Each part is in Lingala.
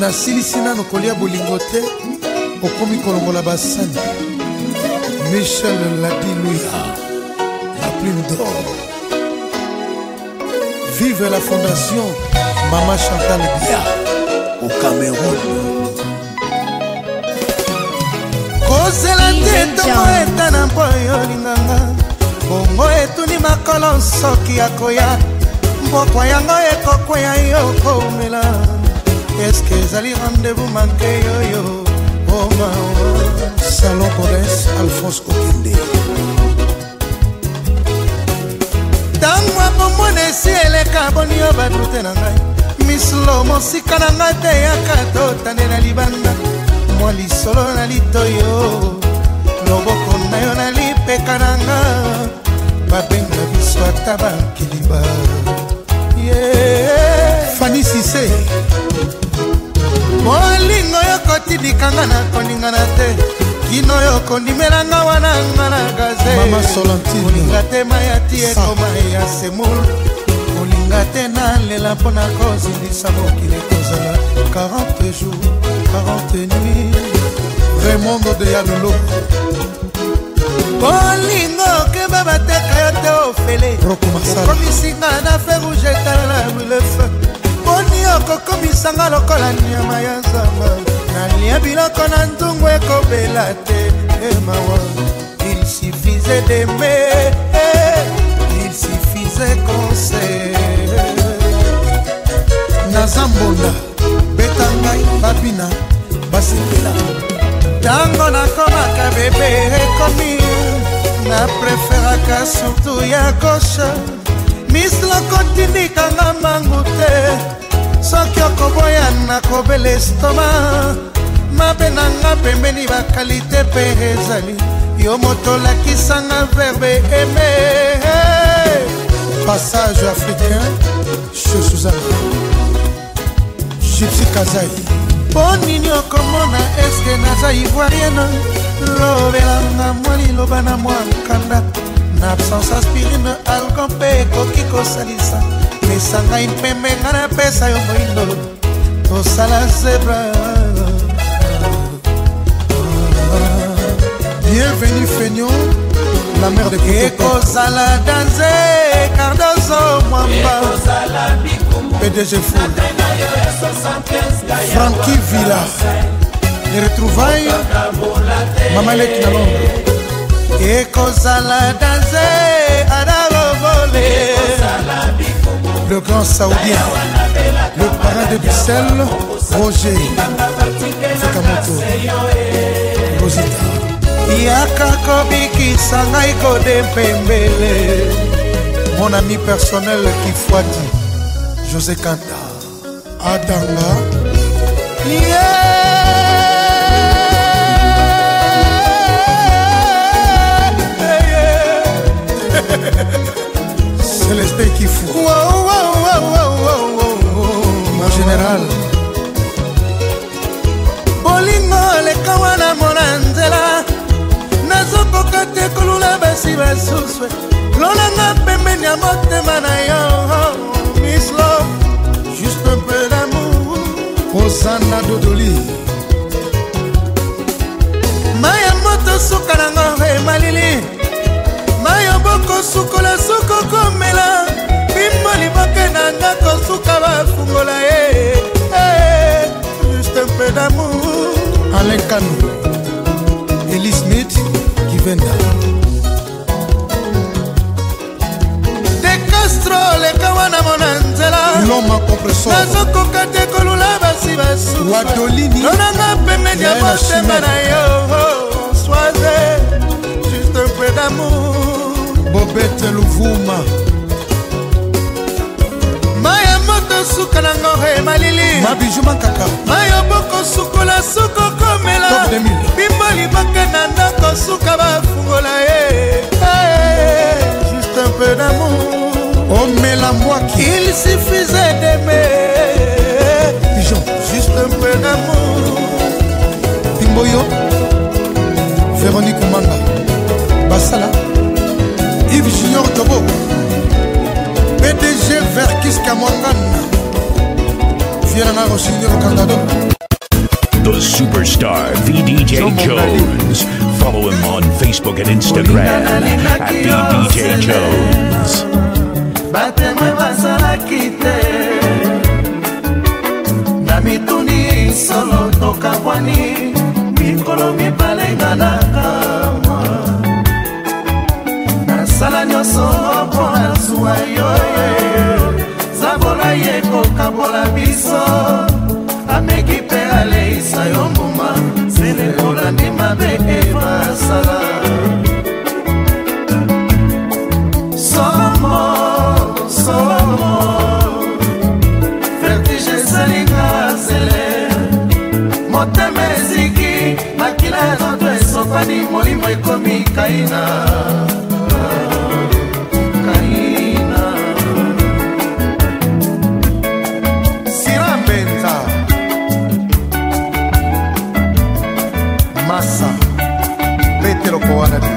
nasilisi nano kolia bolingo te okomi kolongola basani. Michel Ladilouya, la plume d'or. Vive la fondation Mama Chantal Bia au Cameroun. Kozela te tongo etana mpo yo linganga bongo etuni makolo soki akoya mbokwa yango ekokweya yo komela. Eske ezali rendez-vous manke yoyo oh mawa. Salon Corès, Alphonse Okende. Tangwa pomone si eleka boni yo badute na ngai. Mislo mosika na ngai te yakato tande na libanda. Mwa lisolo na litoyo loboko na yo na lipeka na nga. Babenga biso ata bankiliba. Fanny Cissé. Molingo yo kotidikanga na koningana te. Kino yo kondimelanga wana ngana gaze. Mama Solantine. Kolinga te mayati ekoma ya semul. Kolinga te na lela pona kozindisa mokili kozala 40 jours, 40 nuits. Raymond de Yalolo. Kolingo ke baba te kayote ofele. Komisinga na fe rouge tala le feu. Boni okokomisanga lokola nyama ya zamba. Nalia biloko na ntungu ekobela te emawa. Il suffisait d'aimer, il suffisait qu'on s'aime. Nazambonda, Betangai, Babina, Basipela. Tango nakomaka bebe ekomi. Na preferaka surtout ya gauche. Mislo kotindikanga mangu te. Soki okoboya nakobela estoma. Mabe nanga pembeni bakalite pe ezali. Yo moto lakisanga verbe aimer. Passage africain chez Suzanne Gypsy Kazai. Bonini okomona eske naza ivoirienne. Lobelanga mwali loba na mwankanda. Na absence aspirine alcool pe koki kosalisa. Mesanga impembe ngana pesa yo moindo. Tosala zebra. Bienvenue Feignon, la mère de Kotoko. Ekozala danse, Cardozo Mwamba. PDG Fou. Frankie Villa. Les retrouvailles, Maman Lek na Londres. Ekozala danse, Adaro Volé. Le grand Saoudien, le parrain de Bruxelles, Roger Fekamoto. Rosita. Yaka kobiki sangai kode pembele. Mon ami personnel Kifwati José Kanta Adanga. Célestin Kifou. Mon général Bolingo le kawana monanzela. Nazokoka te kolula basi basuswe. Lolanga pembeni ya motema na yo. Miss Love, juste un peu d'amour. Osana Dodoli. Maya moto suka na ngore malili. Maya boko sukola suko komela. Bimbo liboke na ndako suka bafungola juste un peu d'amour. Alain Kanou, Ellie Smith, Kivenda. De Castro, le kawana monanzela. L'homme compresseur. Nazokoka te kolula basi basu. Wadolini. Lonanga pembeni ya motema na yo. Soisé, juste un peu d'amour. Bobette Louvuma. Maya moto suka na ngore malili. Mabiju makaka. Maya boko sukola suko komela. Bimbo liboke na ndako suka bafungola juste un peu d'amour. Oh mais la moi qui. Il suffisait d'aimer. Pigeon. Juste un peu d'amour. Timboyo. Véronique Manga. Basala. Yves Junior Tobo. PDG Verkis Kamwangana. Fiera na Rosinio Candado. the superstar VDJ Jones. Follow him on Facebook and Instagram at VDJ Jones. Batemwe bazalaki te na mituni solo tokabwani mikolo mibale nganaka nasala nyonso mpona zuwa yoye zabola ye kokabola biso ameki mpe aleisa yo mbuma sele olandi mabe ebasala vertige esalinga zele motema eziki makila noto esopani molimo ekomi kaina sirambenza masa petero kowanadi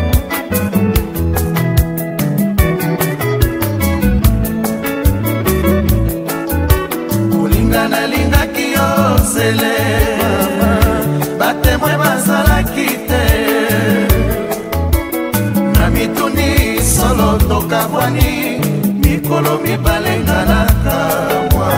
nalingaki yo zele batemwe bazalaki te na mituni solo tokabwani mikolo mibale nganaka mwa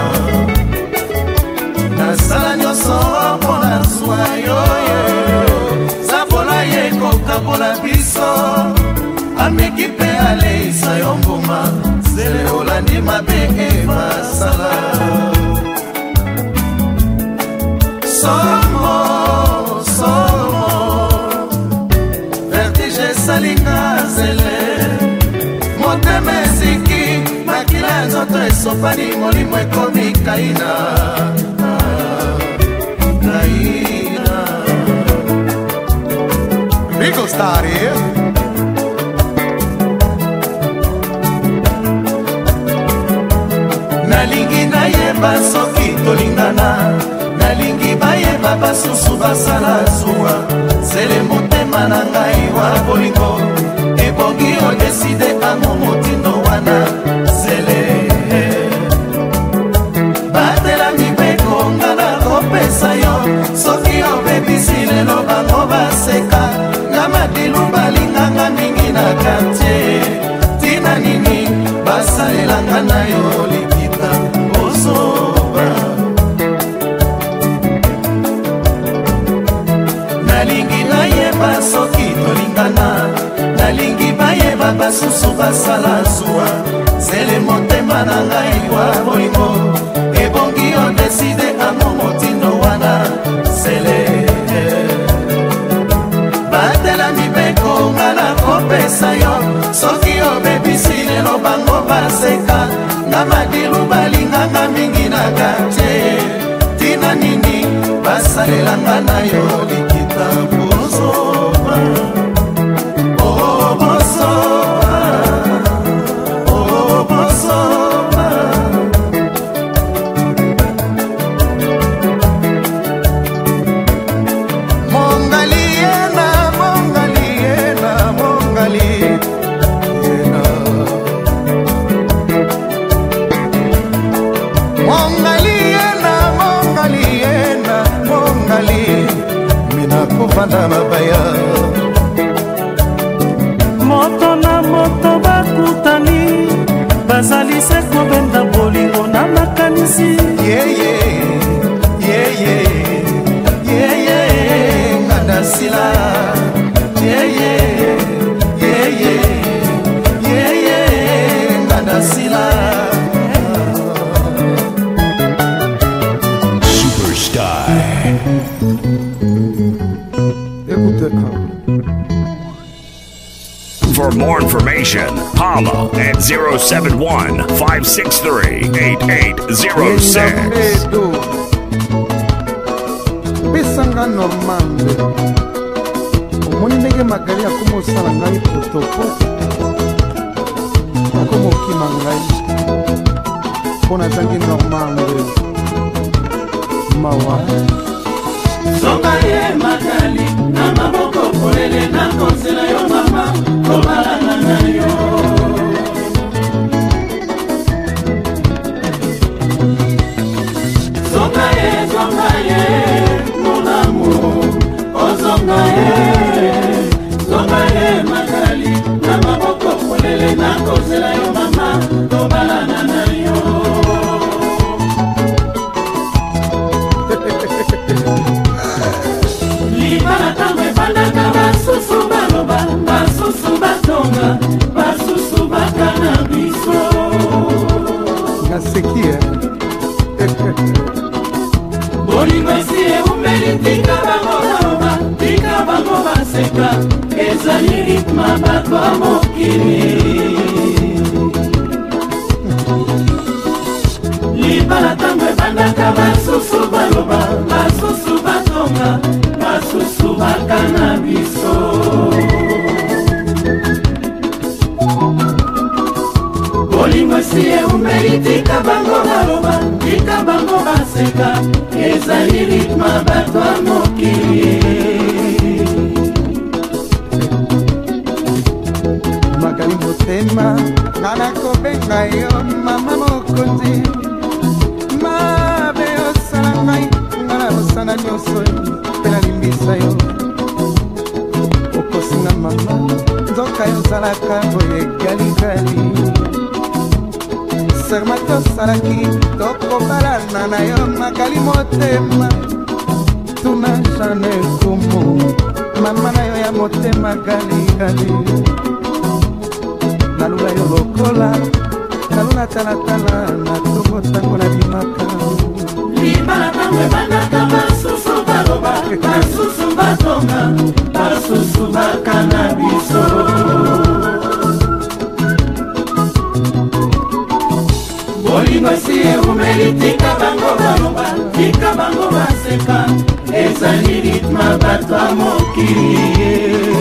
nasala nyonso mpona zwa yoye zabola ye kokabola biso ameki mpe aleisa yo mbuma zele olandi mabe ebasala Somo vertige salinga zele motema eziki makila nzoto esopani molimo ekomi kaina Rico Star here. Nalingi nayeba soki tolingana nalingi bayeba basusu basala zuwa sele motema na ngai wa bolingo ebongi odeside amo motindo wana sele batela mibeko ngana kopesa yo soki obebisi lelo bango baseka na madilu balinganga mingi na kartier tina nini basalelanga na yo likita ozoba nalingi nayeba soki tolingana nalingi bayeba basusu basala zuwa sele motema na ngai wa bolingo ebongi odeside amo motindo wana sele batela mibeko ngana kopesa yo soki obebisi lelo bango baseka na madilu balinganga mingi na kartier tina nini basalelanga na yo likita bozoba oh bozoba oh bozoba mongaliena mongaliena mongaliena mongaliena mongaliena mongali mina kovanda mabaya moto na moto bakutani bazali se kobenda bolingo na makanisi yeye yeye yeye ngadasila yeye yeye yeye ngadasila Superstar. For more information, holla at 071-563-8806. Pesanga normande omoni ndenge magali akomosala ngai potopo akomokima ngai mpo nazangi normande mawa soka ye magali na maboko polele na konsela yo mama kobalanga na yo soka ye baseka ezali ritme bato ya mokili libala ntango ebandaka basusu baloba basusu batonga basusu bakana biso bolingo si eumeli tika bango baloba tika bango baseka ezali ritme bato ya mokili makali motema ngana kobenga yo mama mokonzi mabe osala ngai ngana mosana nyonso mpe nalimbisa yo okosinga mama nzoka yozalaka boye galigali serma tosalaki tokobalana na yo makali motema tuna jane komo mama na yo ya motema galigali nalula yo lokola nalula talatala na tokotango na bimaka libala ntango ebandaka basusu baloba basusu batonga basusu bakana biso bolingo esi eumeli tika bango baloba tika bango baseka ezali ritme bato ya mokili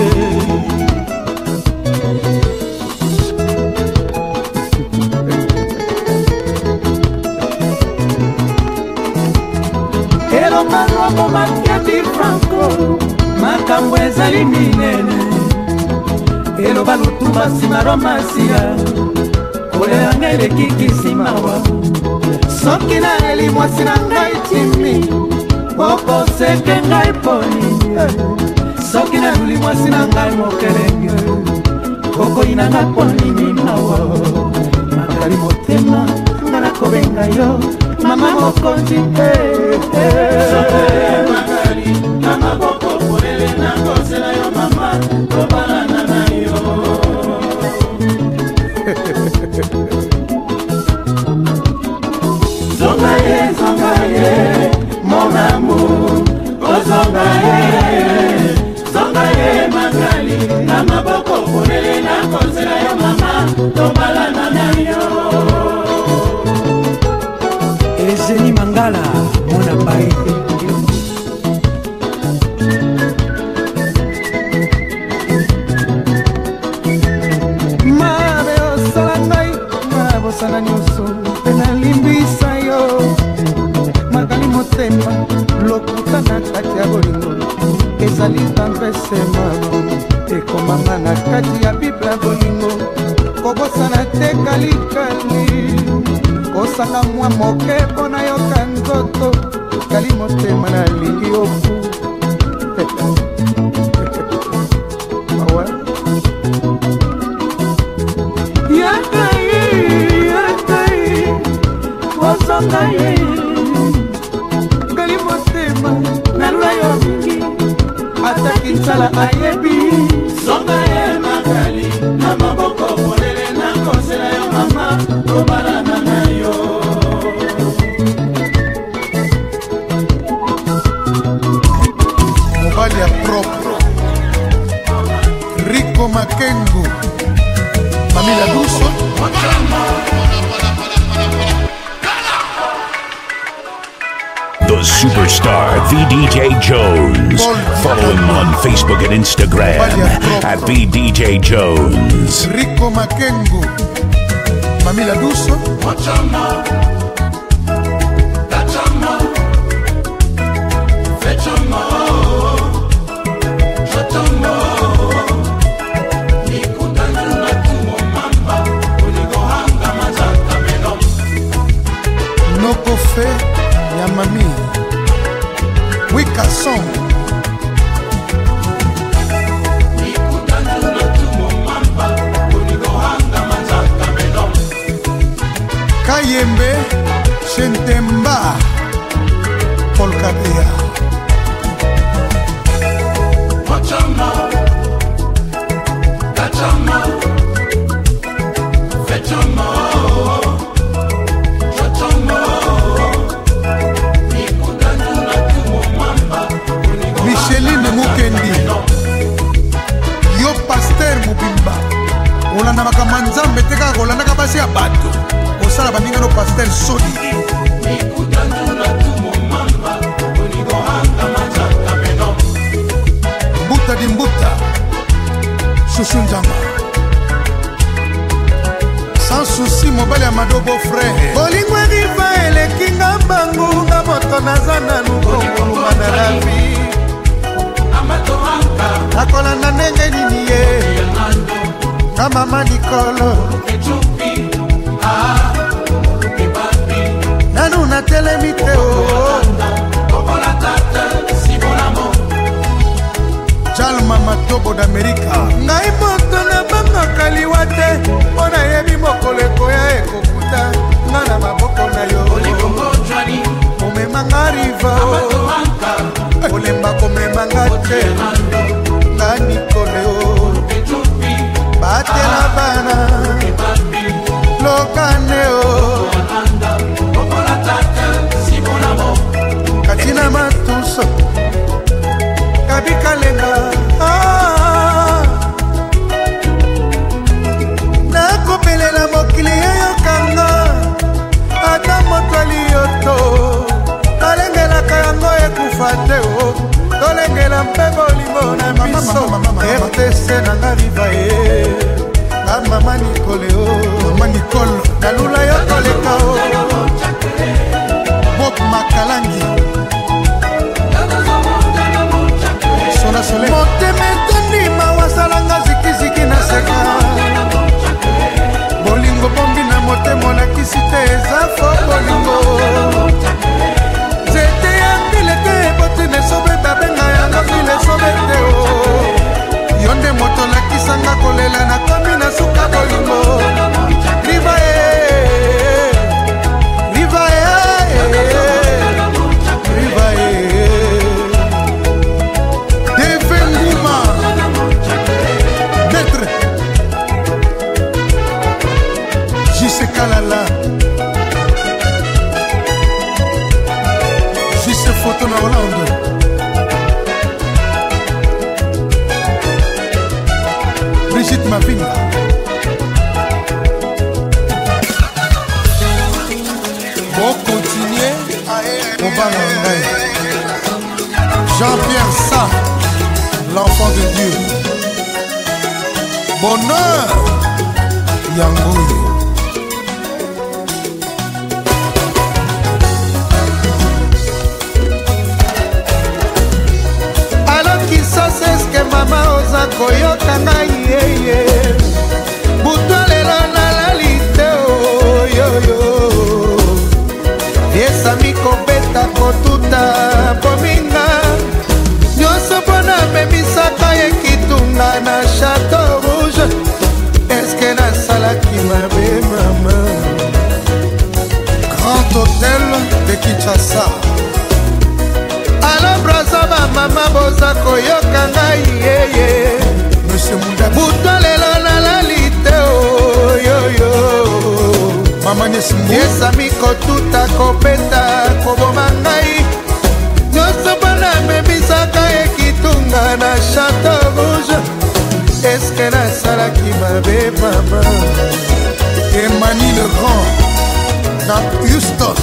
elongalwamo matiati franco makambo ezali minene eloba lutumba nsima romasia kolela ngai elekiki mawa soki naleli mwasi na ngai timi okoseke ngai poni soki naluli mwasi na ngai mokelenge okoyina nga ponini mawa makali motema nga nakobenga yo mama mokonzi makali na maboko polele nakosela yo mama kobalana na yo zonga ye mon amour ozonga ye makali na maboko polele nakosela yo mama kobalana na yo Ezeni Mangala, mon abai. mabe osala ngai mabosana nyonso mpe nalimbisa yo makali motema lokuta na kati ya bolingo ezali tendrese mano ekomama na kati ya bible ya bolingo kobosana te kalikali kosanga mwa moke mpo na yoka nzoto kali motema nalingi oku yakai ozonga ye kali motema nalula yo mingi ataki nsala ayebi zonga ye makali na maboko polele nakosela yo mama kobalana na yo mobali ya propre Rico Makengo Mamila Duso The superstar VDJ Jones. Follow him on Facebook and Instagram at VDJ Jones. Rico Makengo Mamila Duso Nokofe ya mami Wika song Kayembe Shentemba Polkatea Micheline Mukendi ya madobo frère bolingo riva elekinga bangunga moto naza nanu kokoluma na la vie nakolanda ndenge nini ye ka mama Nicole nanu natelemi te jalma matobo d'Amerika ngai moto na bangaka liwa te mpo nayebi mokolo ekoya ekokuta nga na maboko na yo omemanga riva olemba komemanga te nga Nicole batela bana lokane katina matuso kabikalenga nakopelela mokili yeyokanga ata moto aliyoto talengelaka yango ekufa te tolengela mpe bolingo na biso RTC nanga riva ye nga mama Nicole mama Nicole nalula yo koleka Bob Makalangi motema etondima wasalanga zikiziki na seka bolingo bombi na motema olakisi te eza fo bolingo nzete ya mbile te ebote nesobe babenga yango mbile sobe te yo nde moto olakisanga kolela na komi na suka bolingo riva ye riva ye riva ye Kalala juste photo na Hollande Brigitte Mavinga pour continuer au Banangai Jean-Pierre Sa l'enfant de Dieu bonheur Yangoui seske mama oza koyoka ngai yeye buto lelo nalali te oyoyo esami kobeta kotuta pominga nyonso mpona memisaka ye kitunga na Chateau Rouge eske nasalaki mabe mama Grand Hôtel de Kinshasa alo braza bamama boza koyoka ngai yeye buto lelo nalali te oyoyo esami kotuta kopeta koboma ngai nyonso mpona memisaka ekitunga na Chateau Rouge eske nasalaki mabe mama Emmanuel le Grand na Houston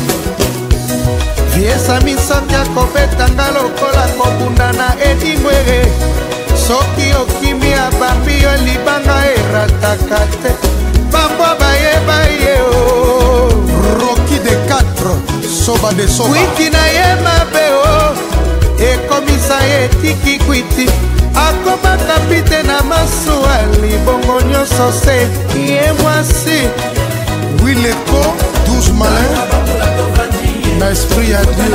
esami soki akobetanga lokola kobunda na edingwere soki okimi abambi yo libanga erataka te bambo bayeba ye Rocky de 4 soba de soba kwiti na ye mabe ekomisa ye tiki kwiti akoma kapite na masuwa libongo nyonso se ye mwasi wileko 12 malin na esprit ya Dieu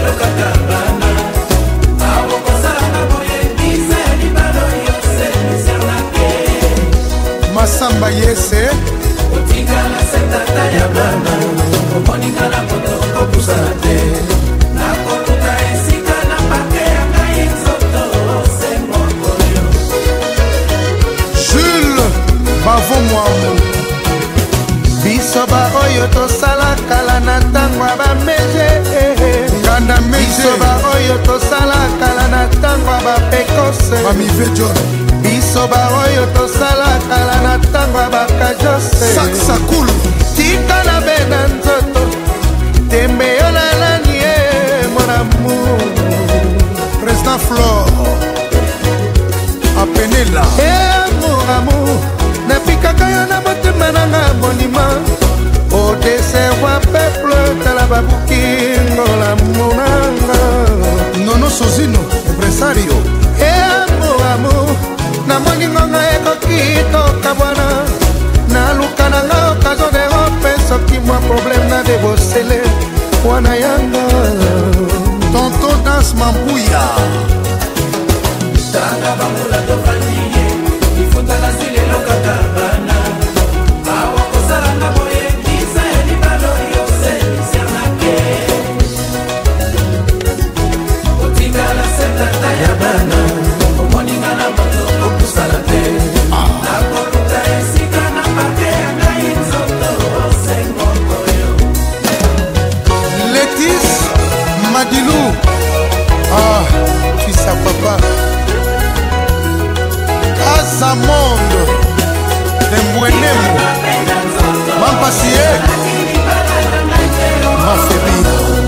Masamba yese otingala setata ya bana omoningala moto kopusana te nakotuka esika na pake ya ngai nzoto se mokoyo Jules Bavon Mwambo biso baoyo tosala kala na ntango ya bameje biso baoyo tosala kala na ntango ya bapekose biso baoyo tosala kala na ntango ya bakajose saksakulu tika na be na nzoto tembe yo nalani ye mon amour président Flore apenela amour napikaka yo na motema nanga monima Mario amu namoni ngonga ekokitoka bwana naluka na nga okazo de rope soki mwa problème na debosele wana yanga tonto dans mambuya tanga bamula tofaniye ifutala silelo kakabana awa kosalanga boye kisa ya libalo yose isianake otikala setata ya bana omoninga na moto okusala te nakoluta esika na pake ya ngai nzoto osengokoyo Letis Madilou fils à papa Casa Monde Dembouenemo Mampasie Mafebi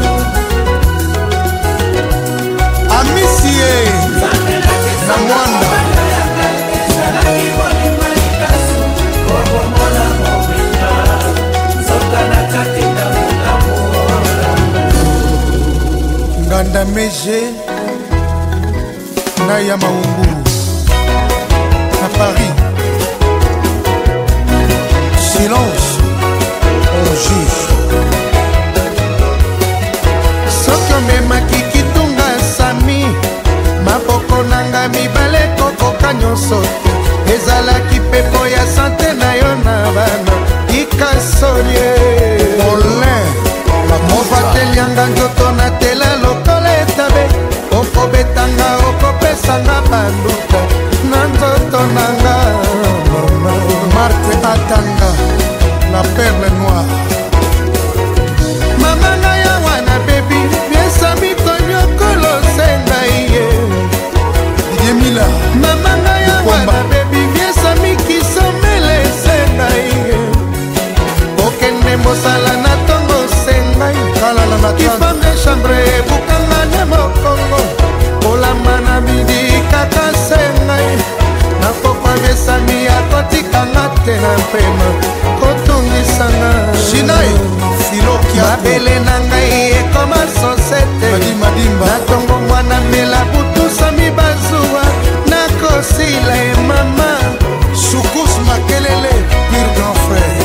Amisie Namwanda Nganda Meje Naya Maungu à Paris. Silence, on juge. Soki omemaki kitunga sami maboko nanga mibale kokoka nyonso ezalaki pepo ya sante na yo na bana ikasolie Olin mofatelianga nzoto na tela lokola etabe okobetanga okopesanga banduka na nzoto nanga Marthe Atanga, la perle noire. mama na ya wana bebi biesami konyokolo senga iye Yemila, mama na ya wana bebi biesami kisomele senga iye okende mosala na tongo sengai Kalala Nathan, kifame chambre ebukanga ne mokongo kolamba na midi kaka sengai nakokwa besami akotikanga te na mpema kotungisanga Shinai, Filokia, mabele na ngai ekoma sosete Madimba, natongo mwana mela butusami bazuwa nakosila e mama Soukus Makelele, pire grand frère.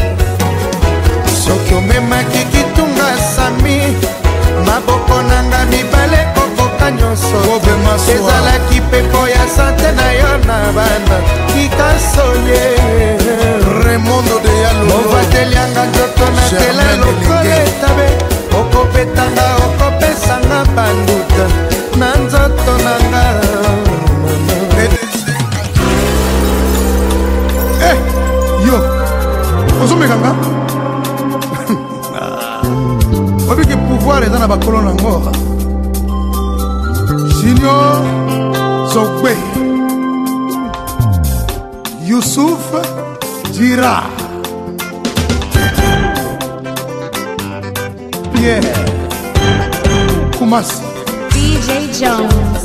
soki omemaki kitunga sami maboko nanga mibale kokoka nyonso Bobe Maswa, ezalaki pepo ya sante na yo na bana kikasolie Raimondo de Yalo, movatelianga nzoto na tela Germaine lokola Elinge. etabe okobetanga okopesanga banduka na nzoto nanga Eh, yo, ozomekanga obiki pouvoir eza na bakolo nango Junior Zogbe Youssouf Dira Pierre Kumasi DJ Jones.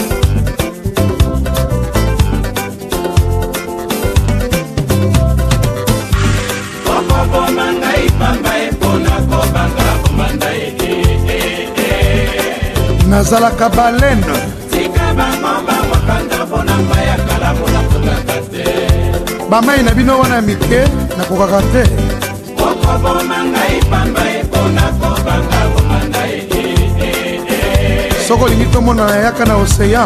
nazalaka balene bamai na bino wana ya mike nakokaka te soki olingi tomona yaka na oseyan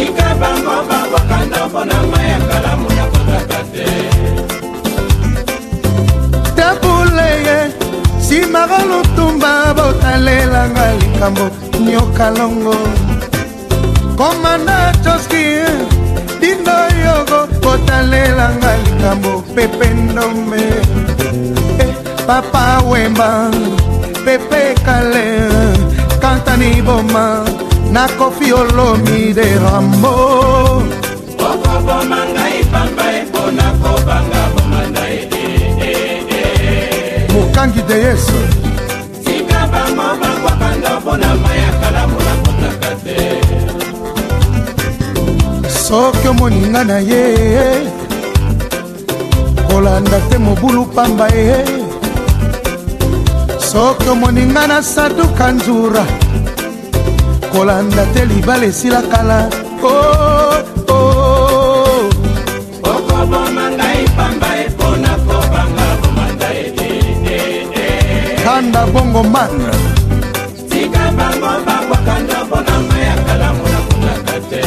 tabuleye simaka lutumba botalelanga likambo nyokalongo komanda joski dindo yogo botalelanga likambo pepe ndombe papa wemba pepe kale kantani boma na kofi olomi de rambo mokangi de yesu soki omoninga na ye kolanda te mobulu pamba ye soki omoninga na saduka nzura kolanda te libala esila kala. okoboma ngai pamba epona kobanga bomanda kanda bongo man tika bango bakwakanda bona maya kalamu na kundaka te.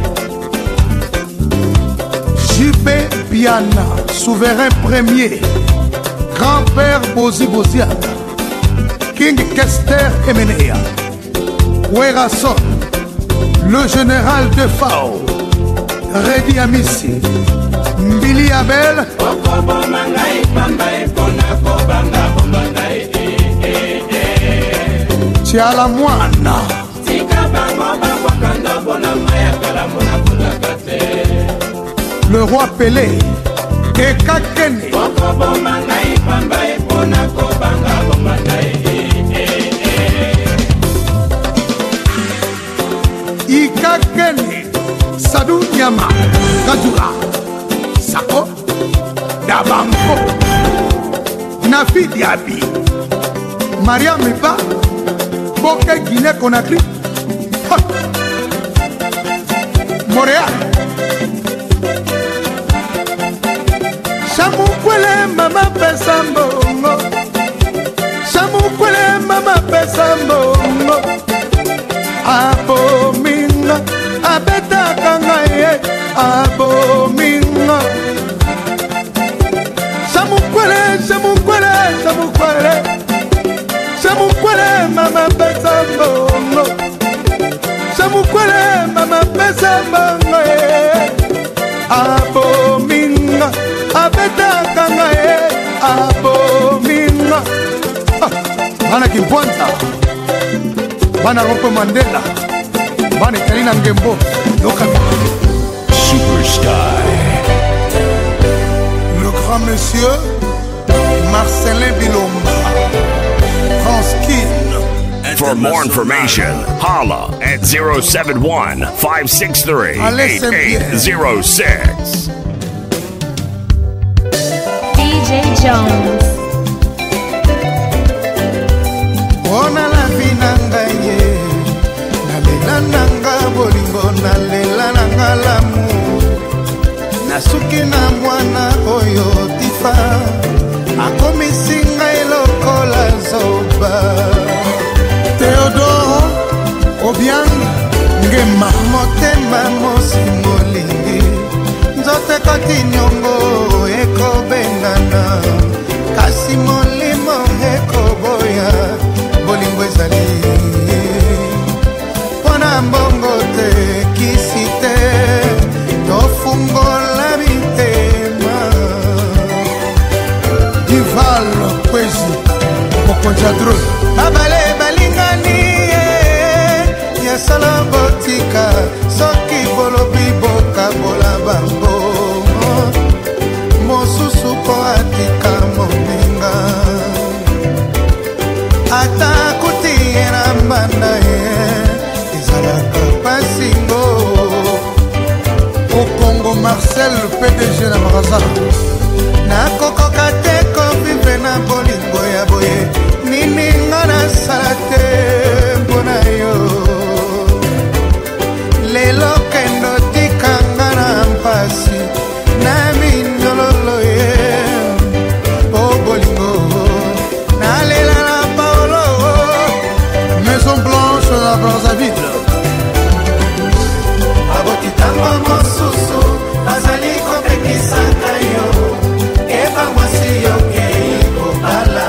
JP Piana, souverain premier, grand-père Bozi Boziana, King Kester Emenea, Werason, le général de Fao, Redi Amissi, Mbili Abel, Tiala Moana, le roi Pelé, et Kakene, Ikakene, Sadou Nyama, Kadura, Sako, Dabanko, Nafi Diaby, Maria Miba, Boke Guinée Conakry, Montréal. Chamukwele mama pesa mbongo, Chamukwele mama pesa mbongo, abominga abetaka ngai abominga. Chamukwele Chamukwele Chamukwele Chamukwele mama pesa mbongo, Chamukwele mama pesa mbongo abominga abetaka ngai abominga. Bana Kimpwanta, Bana Rompe Mandela, Bana Kalina Ngembo, Superstar. Le grand monsieur Marcelin Bilomba, France Kin. For more information, holla at 071-563-8806. DJ Jones. Ona la vinanga ye, nalela nanga bolingo, nalela nanga lamu, nasuki na mwana oyo tifa, akomisinga elokola zoba. Theodore Obiang Ngema, motema mosi molingi, nzote koti nyongo eko bengana, kasi molimo eko boya, bolingo ezali pona mbongo te kisi te, tofungola mitema. Dival Kwezi Mokonjadro abale balingani ya sala botika, soki bolobi boka bola bango, mosusu po atika moninga ata kuti na mbanda ezalaka pasingo. Au Congo Marcel, le PDG na Maraza, nakokoka te kovive na bolingo ya boye, nini nga nasala te mpona yo. Lelo kendo tikanga na mpasi na minyololo ye, o bolingo nalela na Paolo, Maison Blanche na Brazzaville. Abokitango mosusu azali kopekisaka yo, eba mwasi yo kei kobala,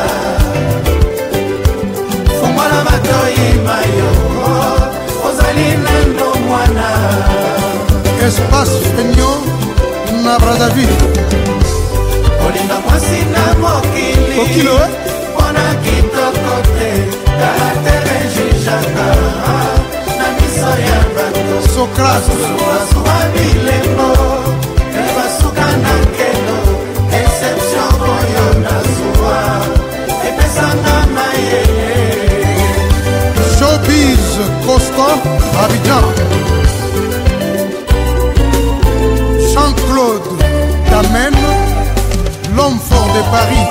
fungola matoi mayo, ozali nando mwana. Espace Fenyo na Brazzaville. Olinga mwasi na mokili, kokilo mpona kitoko te, karatere jijaka na miso ya bato. Sokrate suwa bilembo, ebasuka na nkelo, exception boyo na suwa, epesanga mayeye. Showbiz Costa Abidjan. Jean-Claude Damen, l'homme fort de Paris.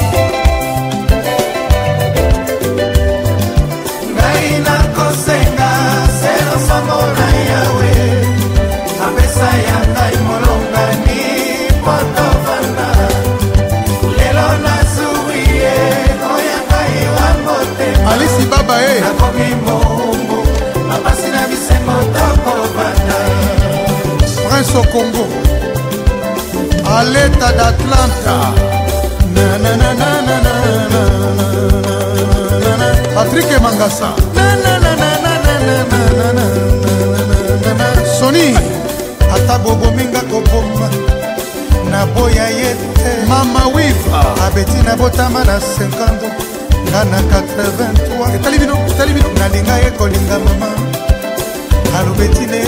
Naina kosenga, 0 Mongo, mapasi na bisengo toko banda. Prince au Congo, à l'état d'Atlanta. Patrick Mangasa. Sony, ata bobo minga koboma. Na boya yete. Mama Wiva. Abeti na botama na 50. Ngana 83. Etali bino. Nalinga ye kolinga mama. Alubetine.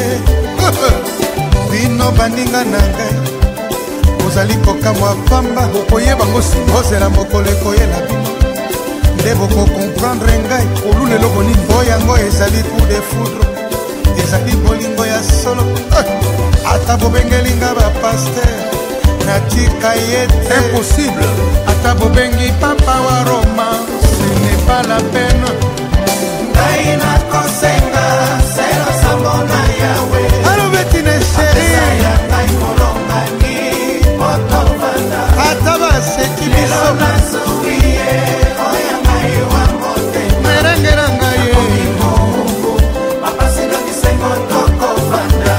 Bino baninga na ngai. Ozali kokamwa pamba. Okoyeba ngosi. Ozela mokolo ekoyela bino. Nde boko comprendre ngai. Olule loko nini. Boyango ezali coup de foudre. Ezali bolingo ya solo. Ata bobengelinga ba pasteur. Natika yete. Impossible. Ata bobengi papa wa Roma. Ce n'est pas la peine. Ngai na kosenga. Selo samona yawe. Alo betine chéri. Saya ngai kolonga ni. Poto vanda. Ata ba seki biso. Elo na suiye. Oya ngai wa mote. Merenge na ngai. Mongo, mapasi na bisengo toko vanda.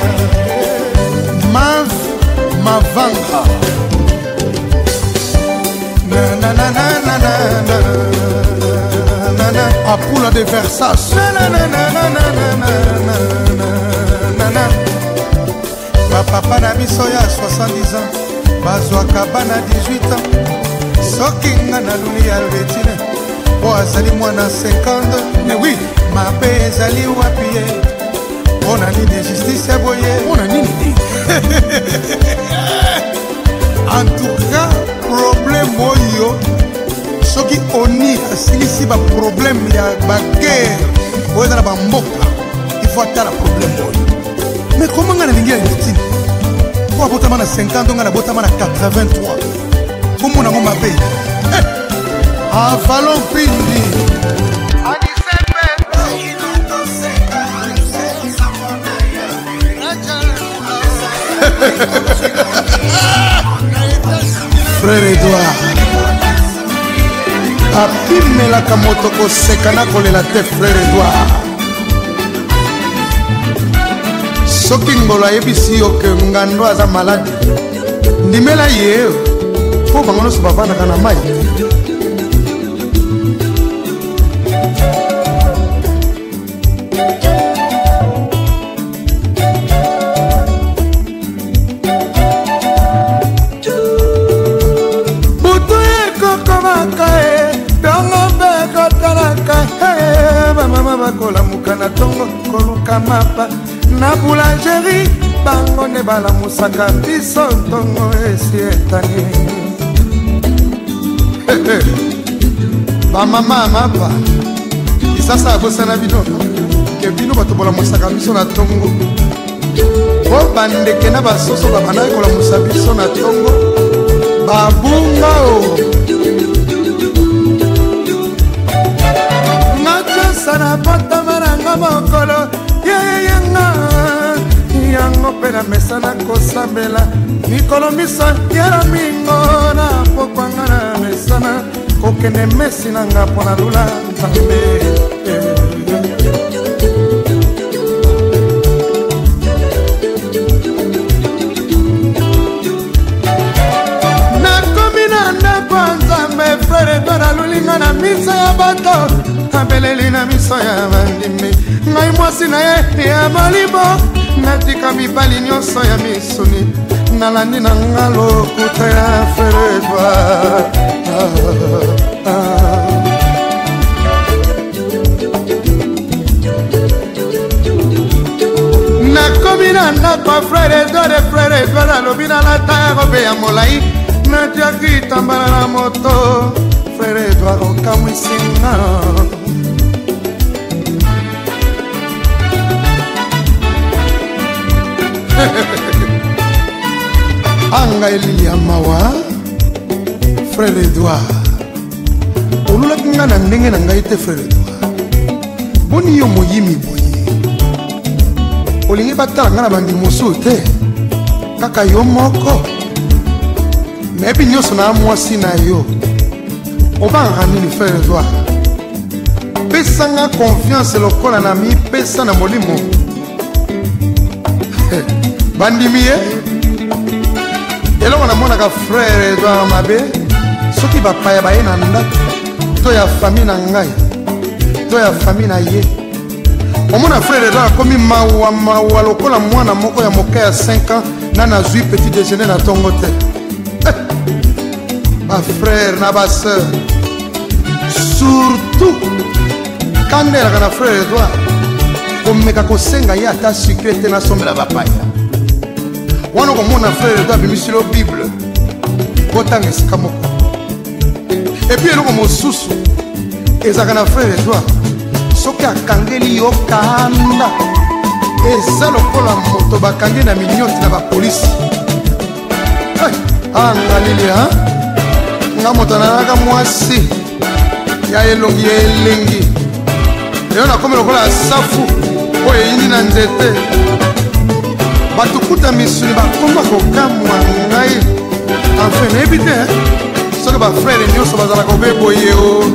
Mavanga. Apula de Versace. Papa na biso ya 70 ans. Bazwaka bana 18 ans. Soki nga na luli ya Betine. Po azali mwana 50. Mais oui, mabe ezali wapi ye. Ona nini justice ya boye. Ona nini. En tout cas, problème oyo soki oni asilisi ba problème ya ba guerre oyo na ba mboka il faut atala problème oyo. Mais comment ngana lingi ya Betine? Kwa botama na 50 ngana botama na 83. Komo na ngoma be. Avalon pindi. Frère Edouard apimelaka moto koseka na kolela te. Frère Edouard soki ngolo ayebisi yo ke ngando aza malade ndimela ye po bango nyonso bavandaka na mai. Bakolamuka na tongo koluka mapa na boulangerie bango ne balamusaka biso ntongo esi etani. Bamama mapa isasa abosana bino ke bino bato bolamusaka biso na tongo po bandeke na basoso babanaki kolamusa biso na tongo babunga o. Sana pota maranga mokolo yeyanga yango pe na mesa na kosambela mikolo miso ya mingo na pokwanga na mesana kokende mesi na nga pona lula nzambe. Nakomi na ndako nzambe frere dona lulinga na misa ya bato abeleli na miso ya bandimi ngai mwasi na ye ya malimo natika mibali nyonso ya misuni nalandi na nga lokuta ya Frère Edouard. Nakomi na ndako Frère Edouard alobi nalata robe ya molai natiaki tambala na moto. Frère Edouard okamwisinga anga elili ya mawa. Frère Edouard olulaki nga na ndenge na ngai te. Frère Edouard boni yo moyimi boye olingi batala nga na bandi mosusu te kaka yo moko. Mebi nyonso na mwasi na yo obanga nini Frère Edouard? opesanga confiance lokola na mipesa na molimo bandimi ye eloko namonaka frère Edouard mabe soki bapaya baye na ndako to ya famille na ngai to ya famille na ye omona frère Edouard akomi mawa lokola mwana moko ya moke ya 5 ans na nazwi petit déjeuner na tongo te bafrère na baseur surtout quand elaka na frère Edouard komeka kosenga ye ata sucre te nasombela bapaya wana komona frère Edouard bimisilo bible kotanga esika moko epuis eloko mosusu ezalaka na frère Edouard soki akangeli yo kanda eza lokola moto bakangi na minyoti na bapolisi angalili nga moto nanaka mwasi ya elongi ya elengi eyo nakomi lokola ya safu oyo eyindi na nzete bato kuta misuni bakoma kokamwa ngai enfin nayebi te soki bafrère nyonso bazalaka obeboye o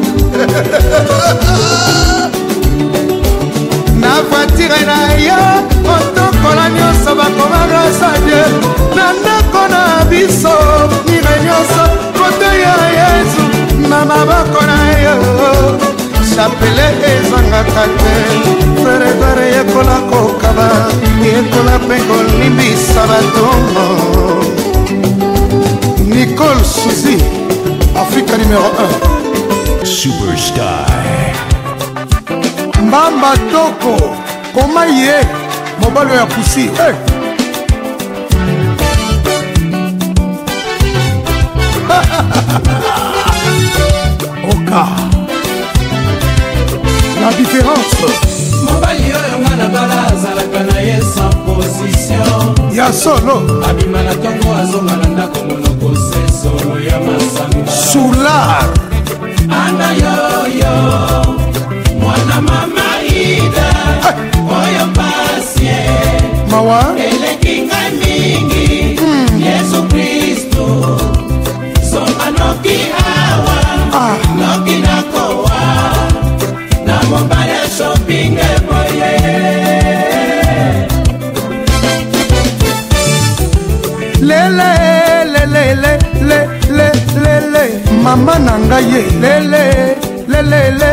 na voitire na yo otokola nyonso bakomaka sadie na ndako na biso mire nyonso kote ya yesu na maboko na yo chapele ezangaka te frère Edouard yekola kokaba yekola mpe kolimbisa batongo Nicole Suzy Africa numéro 1 Superstar Mbamba Toko koma ye mobalo ya pusi Oka la différence mobali oyo ngana balazalaka na ye sans position ya solo abima na ntongo azonga na ndako monoko se solo ya masanga Soulard ana yoyo mwana mama ida oyo pasie mawa eleki ngai mingi Yesu Kristo songa noki awa noki nakowa na mobali ya shopping boye lele mama na ngai ye lele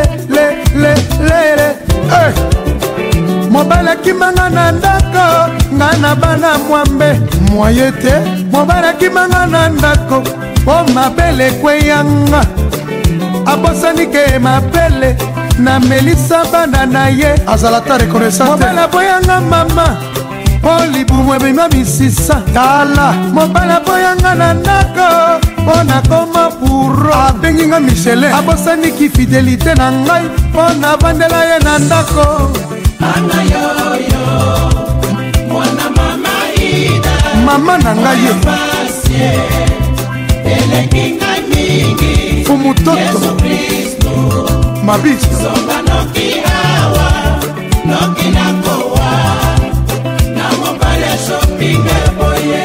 mobali akimanga na ndako nga na bana mwambe mwaye te mobali akimanga na ndako po mabele kweyanga abosani ke mabele na melisa bana na ye azala ta reconnaissant mobali aboyanga mama po libumu ebima misisa tala mobali aboyanga na ndako mpo na koma puro abengi nga Michelin abosaniki fidelité na ngai mpo na vandela ye na ndako ana yoyo mwana mama ida mama na ngai ye pasie eleki ngai mingi fumutoto Yesu Kristo mabisi songa noki awa noki nakowa na mobali ya shopping boye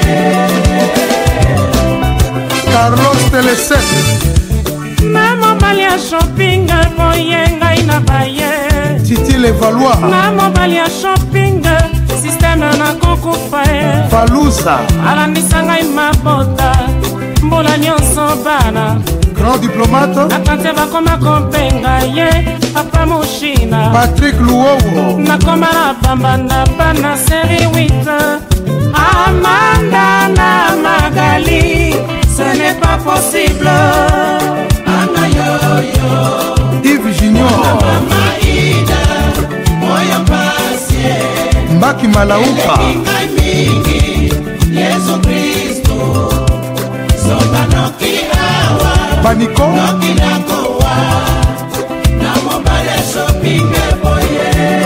Carlos Telesek na mobali ya shopping boye ngai na baye Titi Levallois na mobali ya shopping systeme na kokufa ye Falusa alandisa ngai mabota mbula nyonso bana grand diplomate nakante bakoma kobenga ye papa moshina Patrick Luowo nakoma na bambanda bana série 8 Amanda na Magali ce n'est pas possible ana yoyo Yves Junior mama ida oyo pasie Mbaki Malauka ngai mingi Yesu Kristo songa noki awa Baniko noki nakowa na mobali ya shopping boye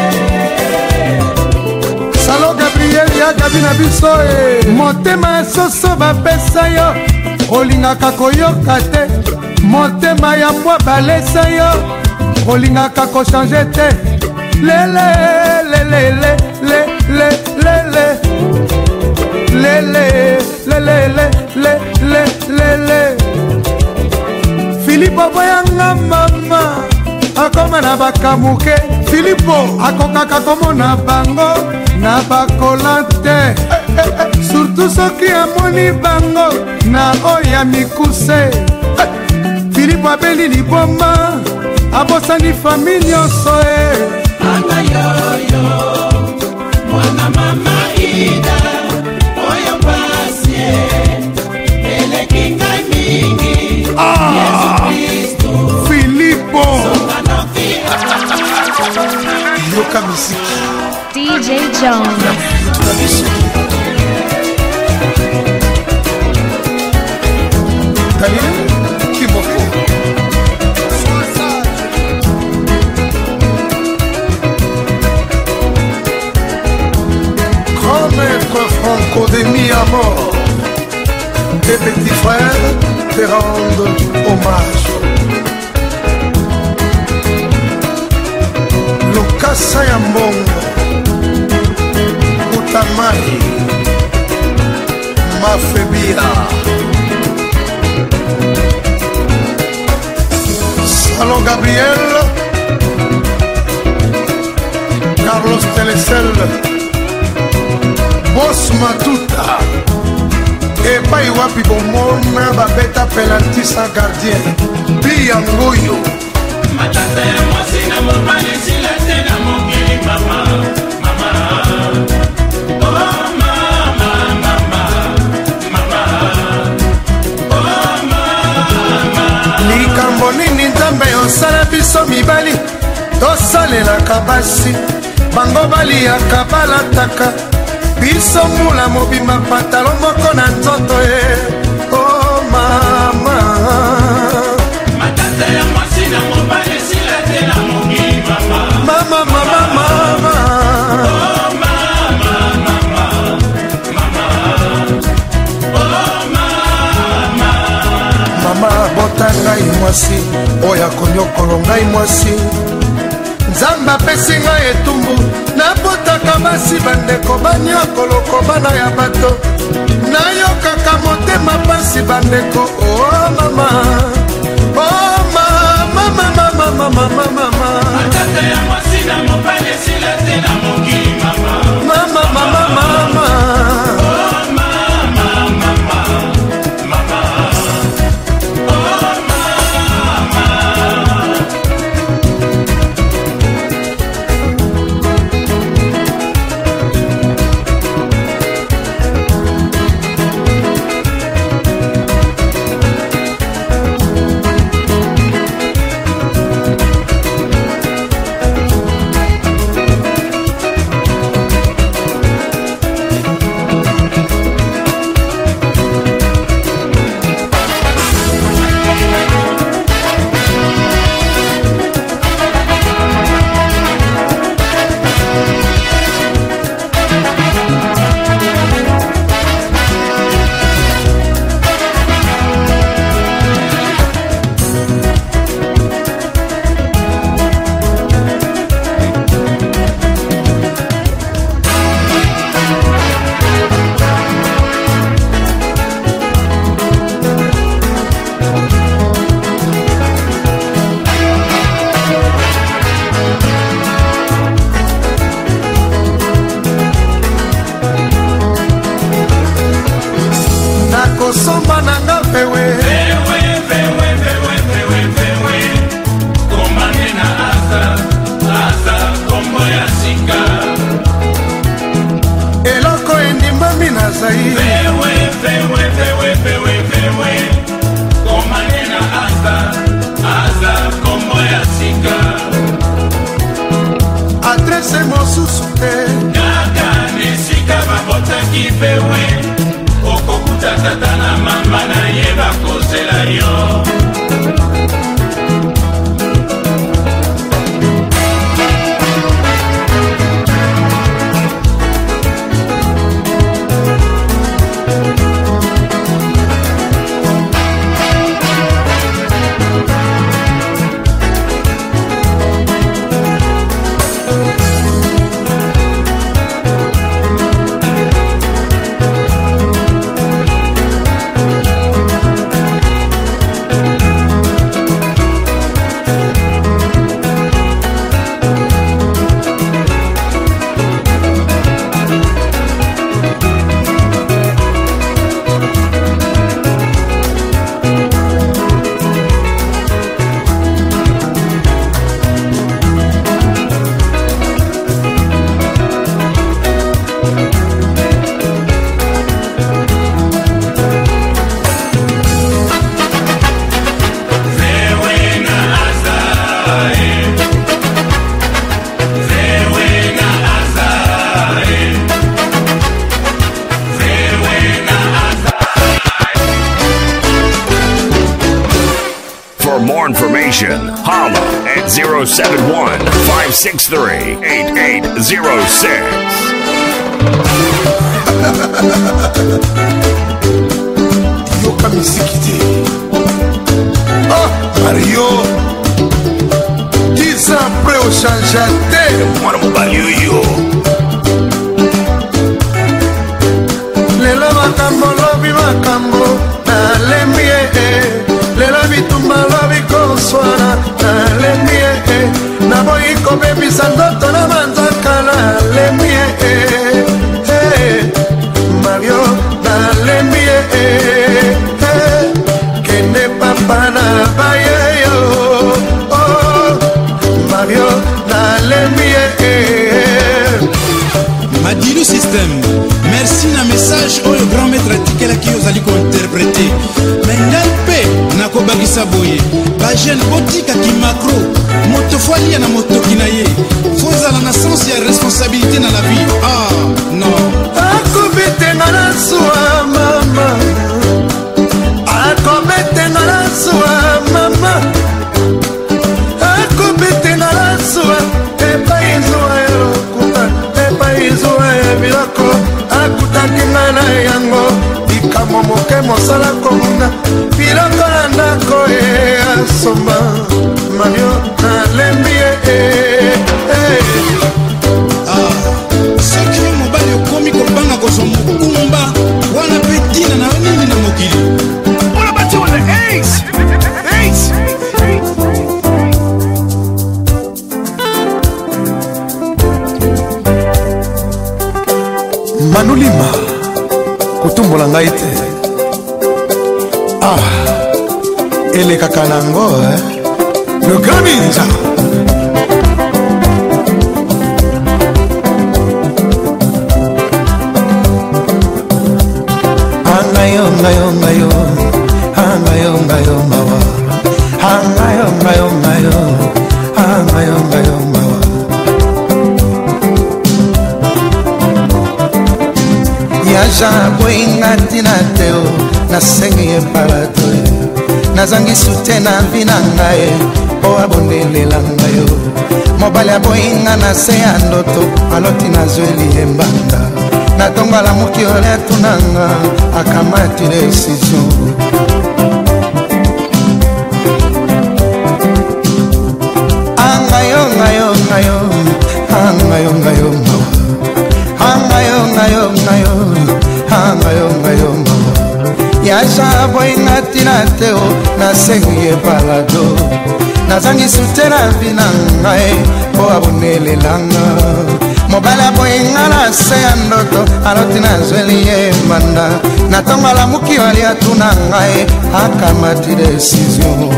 Salo Gabriel ya gabi na biso motema soso bapesa yo olingaka koyoka te motema ya mbwa balesa yo olingaka kochange te lele Philippe aboyanga mama akoma kosamba na bakamuke. Filipo akokaka komona bango na bakola te, surtout soki amoni bango na oya mikuse. Filipo abeli liboma abosani fami nyonso Ana yoyo mwana mama Ida oyo pasie eleki ngai mingi Yesu Kristo Filipo yoka misiki DJ Jones. Daniel Kimoko Grand maître Franco de mi-à-mort, tes petits frères te rendent hommage. Lokasa ya mbongo Utamai Mafebira Salon Gabriel Carlos Telecel Boss Matuta epai wapi bomona babeta penalty sans gardien biyangoyo matata ya mwasi na mobali sila te na mokili mama mama oh mama mama mama oh mama likambo nini nzambe osala biso mibali tosalelaka basi bango baliyaka balataka biso mbula mobima patalo moko na nzoto oh mama matata ya mwasi na mobali sila te na mokili mama mama mama mama oh mama mama mama oh mama mama bota ngai mwasi oyo akonyokolo ngai mwasi nzambe apesi ngai etumbu nabotaka basi bandeko banyokoloko bana ya bato nayokaka motema pasi bandeko oh mama oh mama mama mama mama matata ya mwasi na mobali sila te na mokili mama mama mama mama oh mama mama mama oh mama nakosomba nanga pewe komane na asa kombo ya sika eloko endimbami na zai komane na asa kombo ya sika adrese mosusu te kaka nesika babotaki pewe okokuta tata na mama na ye bakosela yo information, holla at 071-563-8806. Yoka Misikiti. Oh, Mario. 10 ans après au changeate. Moi, mon balio. Lelo makambo lobi makambo nalemie. Lelo bitumba lobi koswana nalemie. Naboyi kobebisa ndoto na manzaka nalemie. Mario nalemie. Kende papa na bayeyo. Oh, Mario nalemie. Madilu System, merci na message oyo grand maître atikelaki ozali kointerpréter. Mengalpe na kobakisa boye ba jeune botikaki macro moto fo alia na motoki na ye fo ezala na sens ya responsabilité na la vie. Ah non akobetenga na suwa mama, akobetenga na suwa mama, akobetenga na suwa epaizuwa elokuta epaizuwa ebiloko akutaki nga na yango likamo moke mosala komuna biloko na ndako e asomba Mario nalembi soki mobali okomi kobanga kozwa mokumba wana mpe ntina na nini na mokili. What about you in the ace? Ace! Manulima kutumbola ngai te. Ah, elekaka nango le grand ninja. Angayo ngayo ngayo, angayo ngayo mawa, angayo ngayo ngayo, angayo ngayo mawa. Yaja boinga tinateo na sengi e palato nazangi sutena vina ngae o abondelela ngayo mobali aboinga na se ya ndoto aloti nazweli embanda natongala mokiole atunanga akamati decision angayo ngayo ngayo angayo ngayo mawa angayo ngayo ngayo angayo ngayo mawa yaja boinga tinateo na sengi e palado nazangi sutena vina ngae po abonelelanga mobala boinga na se ya ndoto aloti nazweli ye mbanda natongola muki wali atuna ngae akamati decision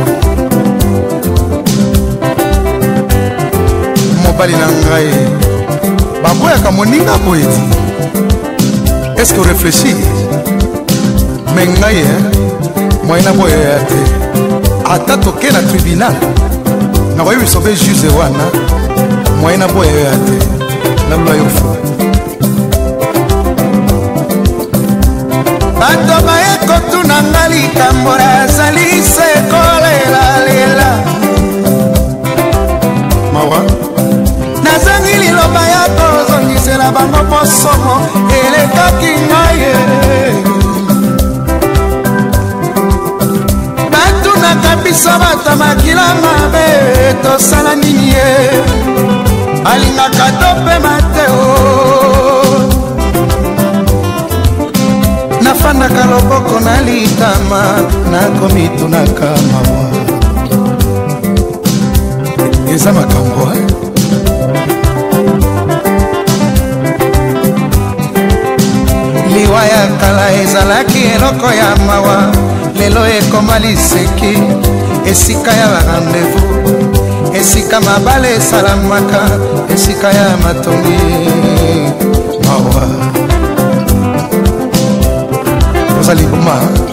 mobali na ngae baboyaka moninga boyeti. Est-ce que vous réfléchissez? Mais ngai moyena boya te ata toke na tribunal na koyebi sauver juge wana moyena boya te na loyo fo bato baye kotuna nga likambo azali se kolelalela mawa nazangi liloba ya kozongisela bango posomo elekaki ngai batunaka biso bato makila mabe tosala nini ye alingaka topema te nafandaka loboko na litama nakomitunaka mawa eza makambo liwa ya kala ezalaki eloko ya mawa lelo ekoma liseki esika ya barandevous esika mabale esalamaka esika ya matongi mawa ozali koma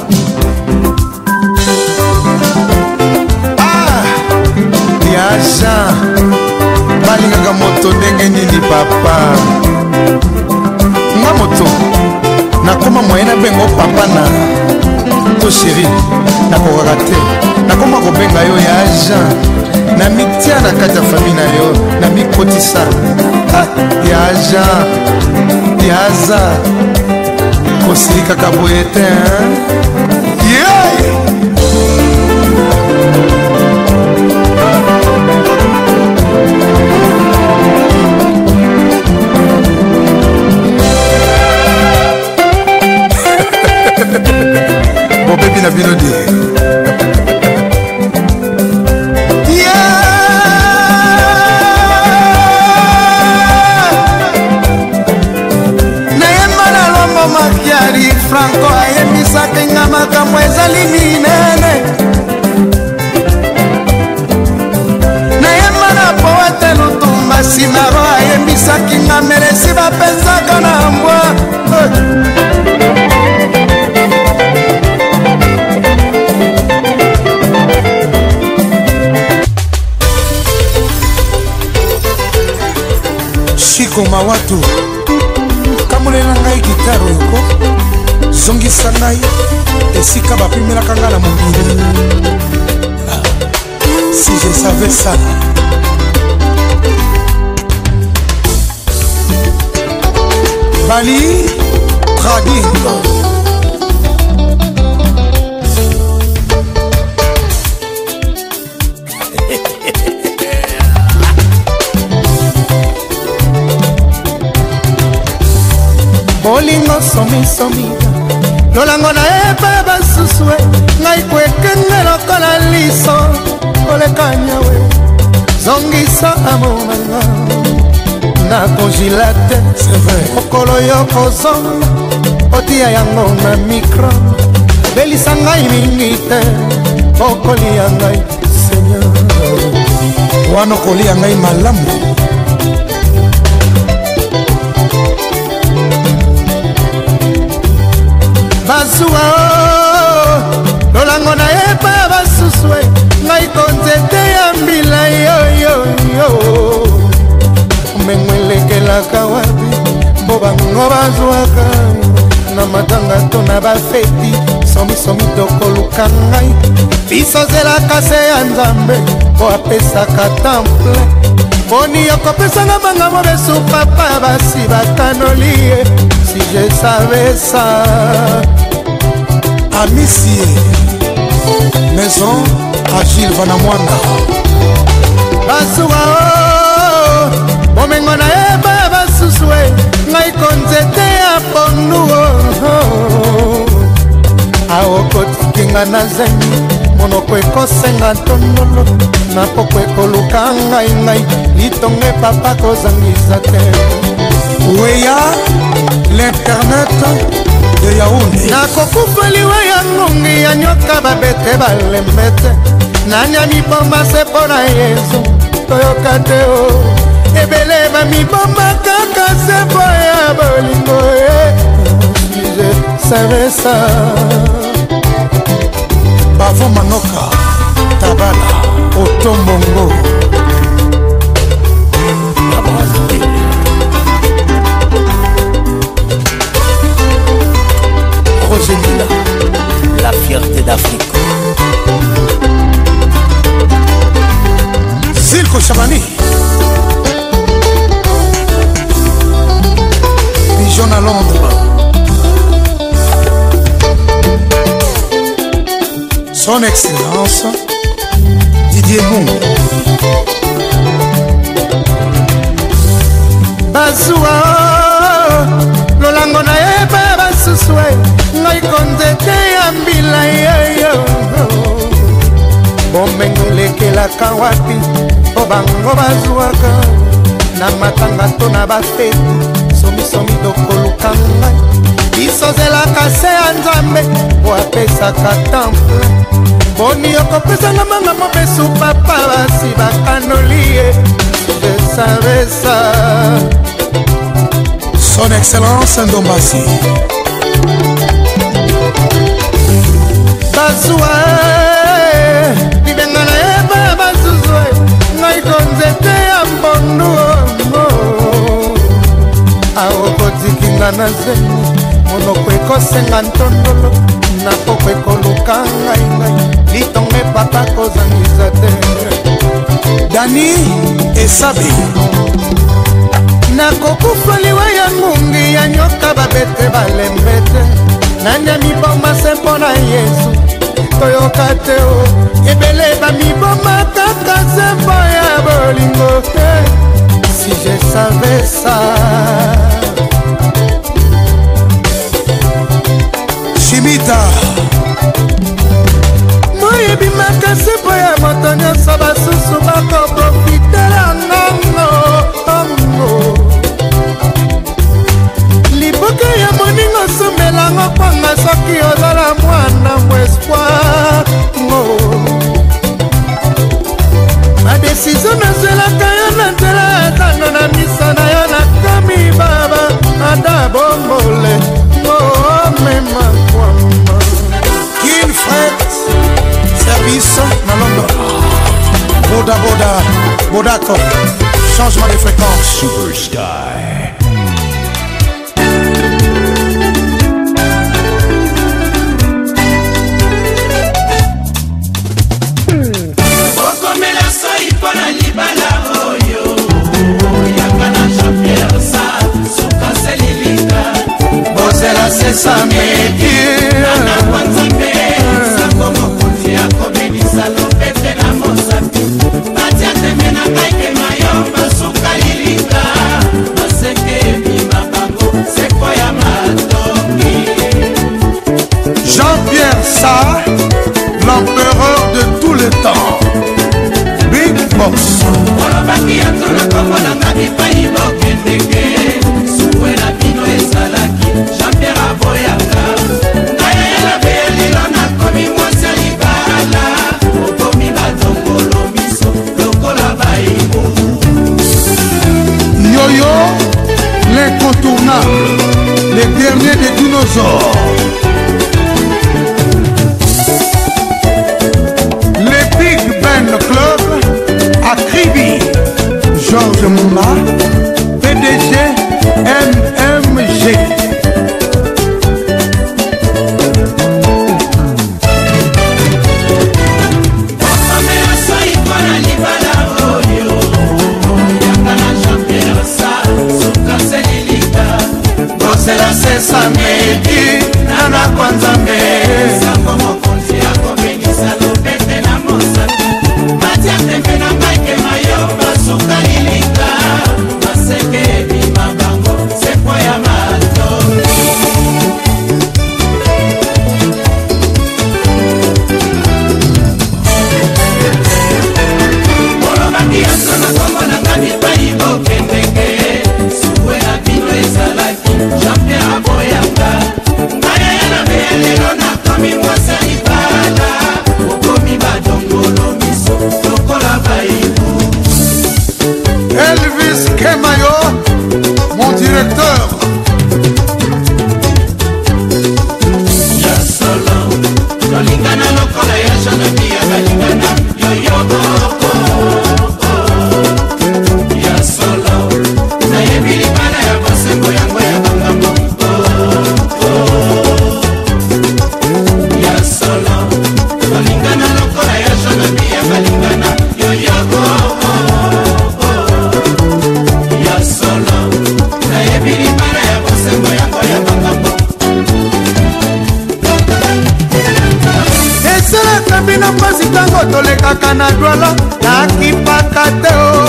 yaja balingaka moto ndenge nini papa nga moto nakoma moyena bengo papa na Coco chéri nakokaka te nakoma kobenga yo ya agent na mitia na kati ya famille na yo na mikotisa ya agent ya aza kosilikaka boye te bobebi na bino de nayemba na lombo makiari franco ayembisaki nga makambo ezali minene nayemba na poete lutumba sinaro ayembisaki nga meresi bapesaka na mbwa Shikoma watu kamulela ngai gitaro yoko zongisa ngai esika bapimelaka nga na mobili si je savais ça Bali Trading bolingo somisomi lolango na eba basusue ngai kwekenge lokola liso kolekanya we zongisa amonanga na congilate okolo yo kozonga otia yango na mikro belisa ngai mingi te okolia ngai seigneur wana okolia ngai malamu basuwa lolango na eba basusue ngai konzete ya mbila yoyoyo mengwelekelaka wapi mbo bango bazwaka na matanga to na bafeti somisomi tokoluka ngai biso zelaka se ya nzambe po apesaka temple poni okopesanga manga mobesu papa basi bakanoli ye si je savais ça Amisie Maison Agile Vanamwanda Basuwa Bomengo na eba basusue ngai konzete ya pondu aokotikinga na zengi monoko ekosenga ntondolo na poko ekoluka ngai litonge papa kozangisa te weya l'internet de Yaoundé nakokufeliwe ya ngungi ya nyoka babete balembete nanya mibomba se pona Yesu toyoka te o ebele bamibomba kaka se boya bolingo je savais ça bavo manoka tabala otombongo Rosemina, la fierté d'Afrique. Silko Chabani, Pigeon à Londres. Son Excellence Didier Mou. Bazua, Lolango na eba basusue. Ngai konzete ya mbila yoyo bomengelekelaka wapi po bango bazwaka na matanga to na bafeti somisomi tokoluka ngai biso zelaka se ya nzambe po apesaka temple boni okopesanga manga mobesu papa basi bakanoli ye je savais ça Son Excellence Ndombasi Basuwa libenga na eba basuzwe ngai konzete ya mbondu aokotikinga na zemi monoko ekosenga ntondolo na poko ekoluka ngai litongo epata kozangisa te. Dani Esabe nakokufa liwa ya ngungi ya nyoka babete balembe te nanya miboma se mpo na Yesu toyoka te o ebele bamiboma kaka se mpo ya bolingo te. Si je savais ça. Chimita moyebi makasi mpo ya moto nyonso basusu bakoprofitela ngongo liboke ya moningo sumelango kwanga soki ozala mwana mo espoir badesizio nazelaka yo na nzela ya ntango na misa na yo nakomi baba ata bombole mema kwama Kilfred Service na London. Bodako changement de fréquence. Superstar. Jean-Pierre Sarr, l'empereur de tout le temps. Big Boss. Jean-Pierre Aboyaka Nayela Belilo nakomi mwasi libala okomi batongolo miso lokola baibu Yo-Yo, l'incontournable, les derniers des dinosaures. Les Big Ben Club à Kribi. Georges Mouma, PDG MMG. Samedi nana kwanza mbele sango mokonzi akobenisa lopete na mosapi batia tembe na maike mayo basuka lilika baseke ebima bango sekwa ya matoki olobaki yasona kongo na ngani bayibokendenge suwe na bino ezalaki Jean-Pierre Aboyaka Nayela Belilo nakomi mwasi libala okomi badongolo miso lokola baibu Elvis Kemayo, mon directeur. ya solo tolingana lokola ya janabi ya balingana yoyoko ya solo nayebi libala ya bosengo yango ya bangambo ya solo tolingana lokola ya janabi ya balingana yoyoko ya solo nayebi libala ya bosengo yango ya bangambo esalaka bino mpasi ntango tolekaka na dwala nakipaka te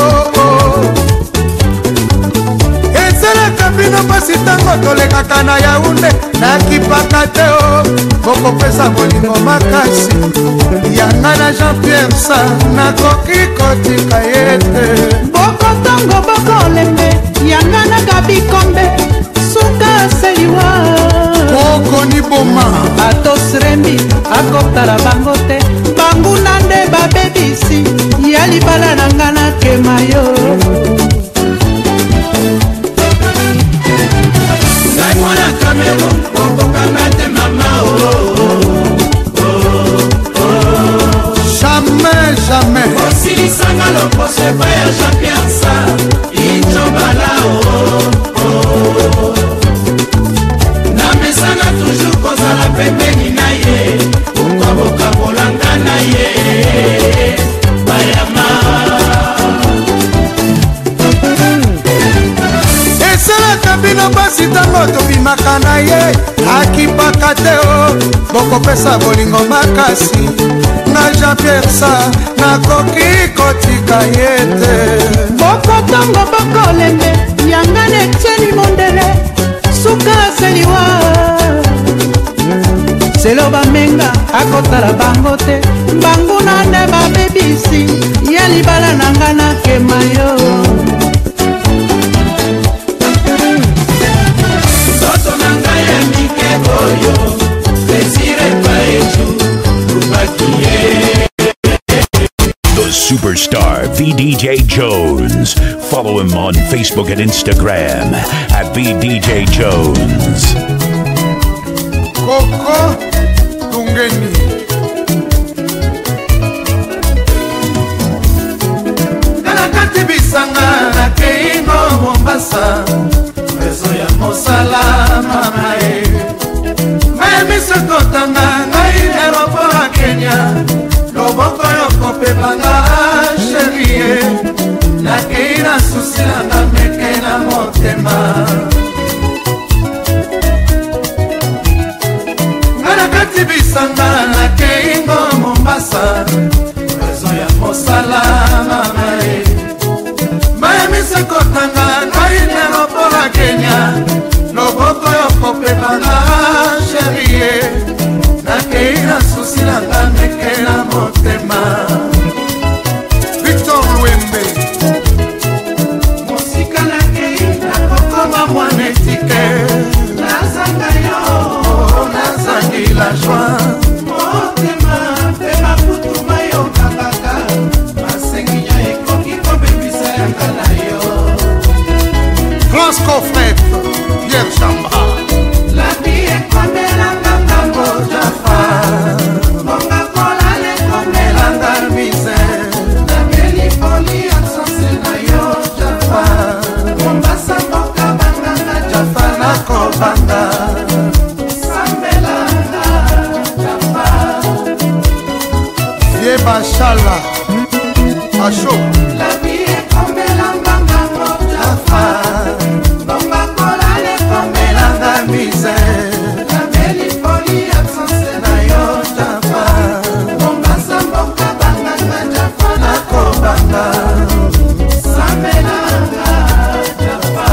esalaka bino mpasi ntango tolekaka na Yaounde nakipaka te bokopesa bolingo makasi yanga na Jean-Pierre Sarr nakoki kotika ye te bokotongo bokolembe yanga na Gabi Kombe suka seliwa Okoni Boma. atos rembi akotala bango te banguna nde babebisi ya libala na nga nakema yo ngai mwana Cameroun okokanga te mama Jamais. osilisanga loposo epai ya Jean-Pierre Sarr itobala na mesana toujours kozala pembeni na ye bino basi ntango tobimaka na ye akipaka te o bokopesa bolingo makasi na Jean-Pierre sa nakoki kotika ye te bokotongo bokolembe yanga netieni mondele suka seliwa selo bamenga akotala bango te banguna nde babebisi ya libala nanga nakema yo ndoto nanga ya mike boyo desire paetu lubakie The superstar VDJ Jones. Follow him on Facebook and Instagram at VDJ Jones. Koko Tungeni Kalakati bisanga na keingo Mombasa Mezo ya mosala mamae Mayemisa kotanga ngai aeroport Kenya Loboko yoko pepanga sherie Na keina susilanga meke na motema Ngalakati bisanga na keingo Mombasa Mezo ya mosala mamae Mayemisa kotanga ngai aeroport Kenya Loboko yoko pepanga sherie Na keina susilanga meke na motema Victor Luembe Mosika na keina kokoma mwanetike Nazanga yo, nazangi la joie Motema, pema kutuma yo kakaka Masenginya ekoki kobebisa yanga na yo France Coffret, Pierre Chamba La vie ekomelanga ngambo Jafa Monga kola le komelanga mise Na beli poli absence na yo Jafa Mombasa mboka banganga Jafa na kobanga Sambelanga Jafa Vie Bachala Acho La vie ekomelanga ngambo Jafa Monga kola le komelanga mise Na beli poli absence na yo Jafa Mombasa mboka banganga Jafa na kobanga Sambelanga Jafa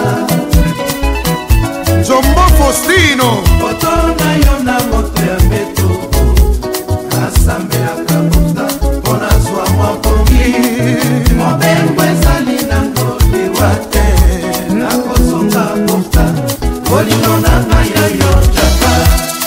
Jombo Faustino Otona yo na moto ya mbeto Nasambelaka bota Pona zwa mwapongi Mobengo ezali nango liwa te Nakozonga bota Bolino nanga ya yo Jafa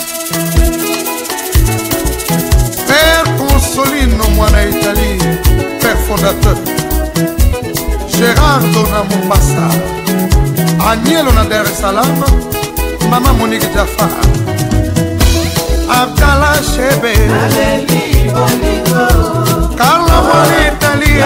Père Consolino mwana Italie Père fondateur Gerardo na Mombasa Anielo na Dar es Salaam Mama Monique Jafar Abdallah Shebe Aleli Bonito Carlo mwana Italie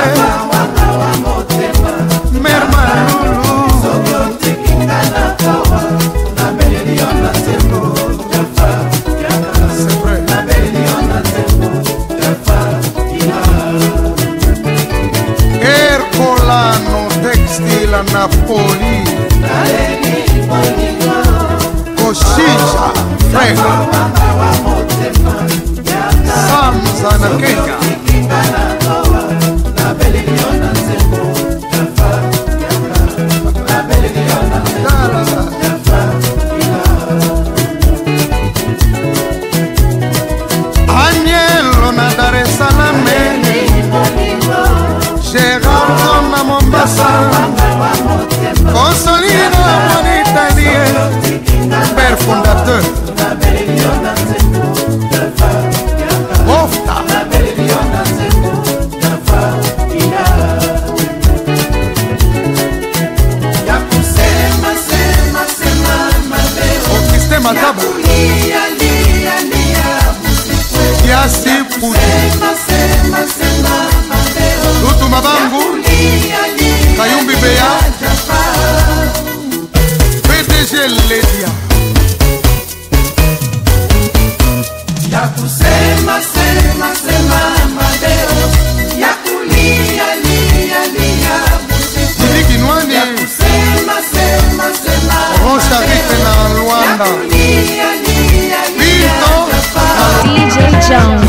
Merma Lulu Sogote Kingana Kawa Na Belion na Tembo Jafar C'est vrai Na Belion na Tembo Jafar Ercolano Textile a Napoli Koshija Frega Samza na Kenya Agnello na Dar es Salaam Gerardo na Mombasa Consolino mwana Italie Père fondateur Ofta Okiste Mataba Kiasi Puti Lutu Mabangu Kayumbi Beya PDG Ledia Yakusema sema sema madeo Yakulia lia lia Jini Kinwani Yakusema sema sema Bwana Bito DJ Jones.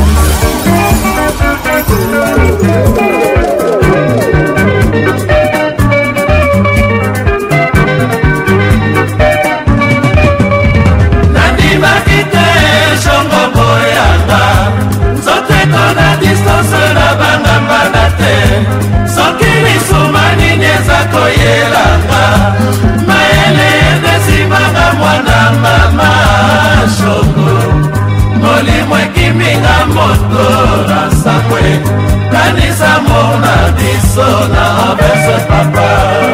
Soki lisumani nyeza koyelanga maele desimanga mwana mama shoko molimo ekiminga moto na sakwe kanisa mona biso na verse papa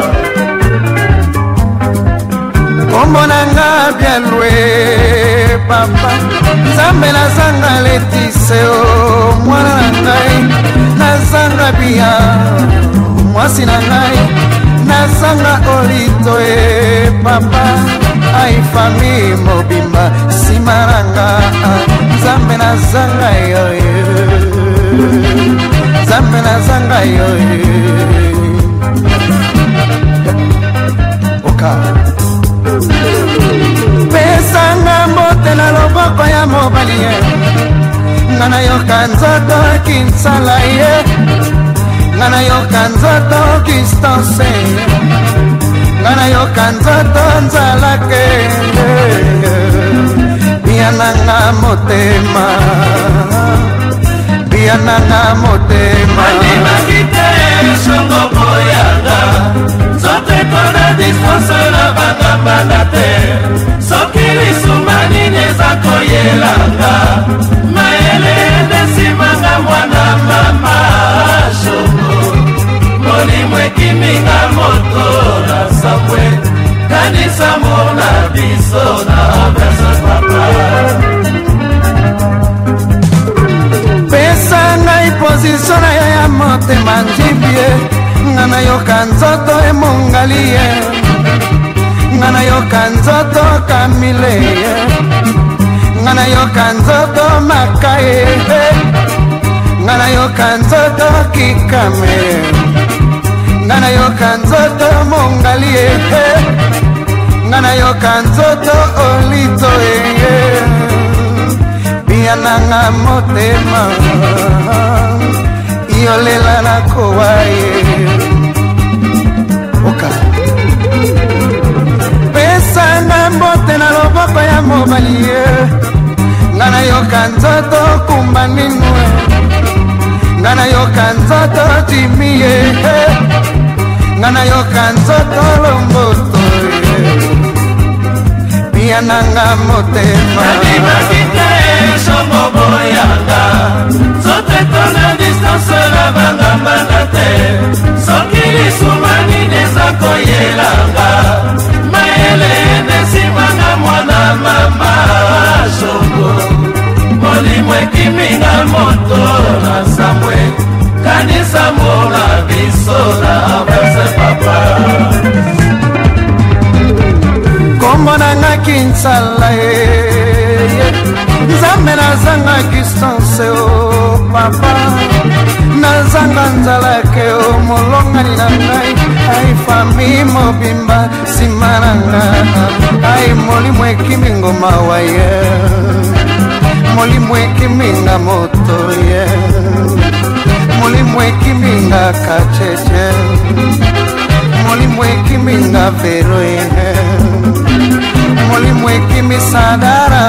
kombonanga bialwe papa nzambe nazanga letiseo mwana na ngai nazanga bia mwasi na ngai nazanga olito e papa aifami mobimba simaranga nzambe nazanga yo nzambe nazanga yo oka pesanga mbote na loboko ya mobali ye ngana yoka nzoto kinsala ye ngana yoka nzoto kistanse ngana yoka nzoto nzalake biananga motema biananga motema animakite shongo boyanga nzoto ekona distance na bagambana te soki lisumani neza koyelanga maele desimanga mwana mama shongo molimo ekiminga moto na sabwe kanisa mona biso na verse papa pesa ngai pozisio na yo ya motema njibie nga nayoka nzoto emongali ye nga nayoka nzoto kamile ye nga nayoka nzoto makaye nga nayoka nzoto kikame nga nayoka nzoto mongali ye nga nayoka nzoto olito ye biananga motema yolela na kowa ye oka pesa na mbote na loboko ya mobali ye nga nayoka nzoto kumba ninwe nga nayoka nzoto jimi ye nga nayoka nzoto lomboto ye biananga motema shongo boyanga nzoto ekona distance na bangambana te soki lisumani neza koyelanga mayele desimanga mwana mama shongo molimo ekiminga moto na samwe kanisa mona biso na verse papa komonanga kinsala ye nzambe nazanga distance o papa nazanga nzalake o molongani na ngai ai fami mobimba nsima na nga ai molimo ekimi ngoma wa ye molimo ekiminga moto ye molimo ekiminga kacheche molimo ekiminga vero ye molimo ekimi sadara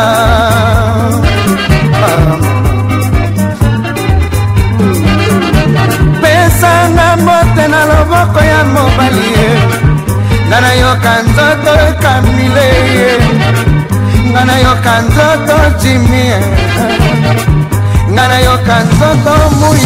pesanga mbote na loboko ya mobali ye nga nayoka nzoto kamile ye nga nayoka nzoto jimi ye nga nayoka nzoto muyi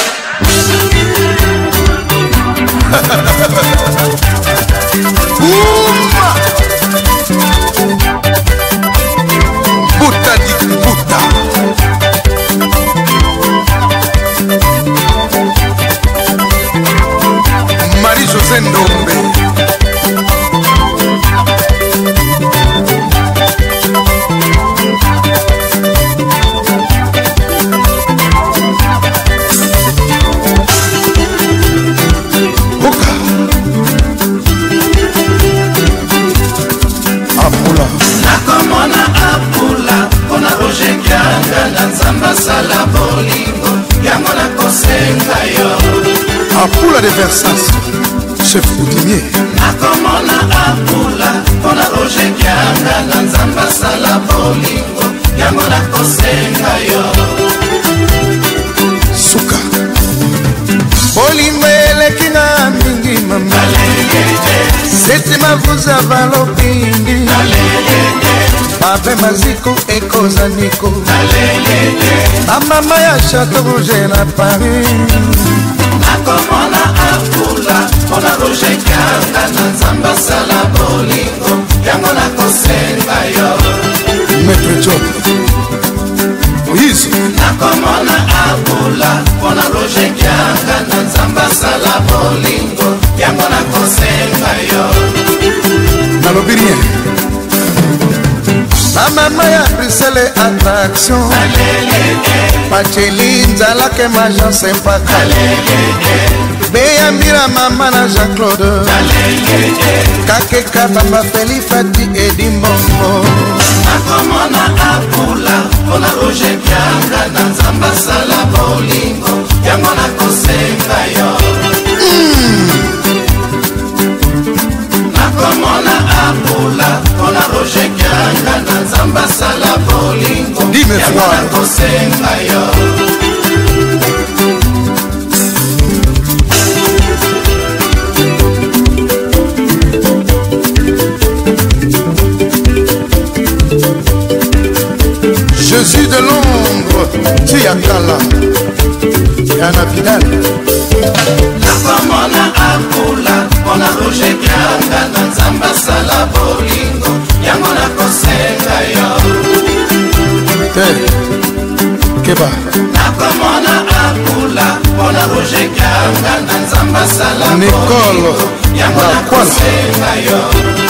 Buta di buta Marie-José Ndombe de Versace, chef coutumier. nakomona apula mpona roger kianga na nzamba sala bolingo yango nakosenga yo suka bolingo elekinga mingi mama seti mavuza balopindi mabe maziko ekozaniko amama ya chateau rouge na Paris nakomona apula mpona roger kianga na nzamba sala bolingo yango nakosenga yo maître job oyizo nakomona apula mpona roger kianga na nzamba sala bolingo yango nakosenga yo nalobi rien na mama ya brisele attraction pacheli nzalake magence impaka beyambira mama na Jean-Claude kakeka bamba feli fati edimbongo nakomona apula mpona roger kianga na nzamba sala bolingo yango nakosenga yo nakomona apula mpona roger kianga na nzamba sala bolingo yango nakosenga yo Jésus de l'ombre, Tiakala, Yana Vidal. nakomona apula mpona roger kianga na nzamba sala bolingo yango nakosenga yo Keba nakomona apula mpona roger kianga na nzamba sala Nicole yango nakosenga yo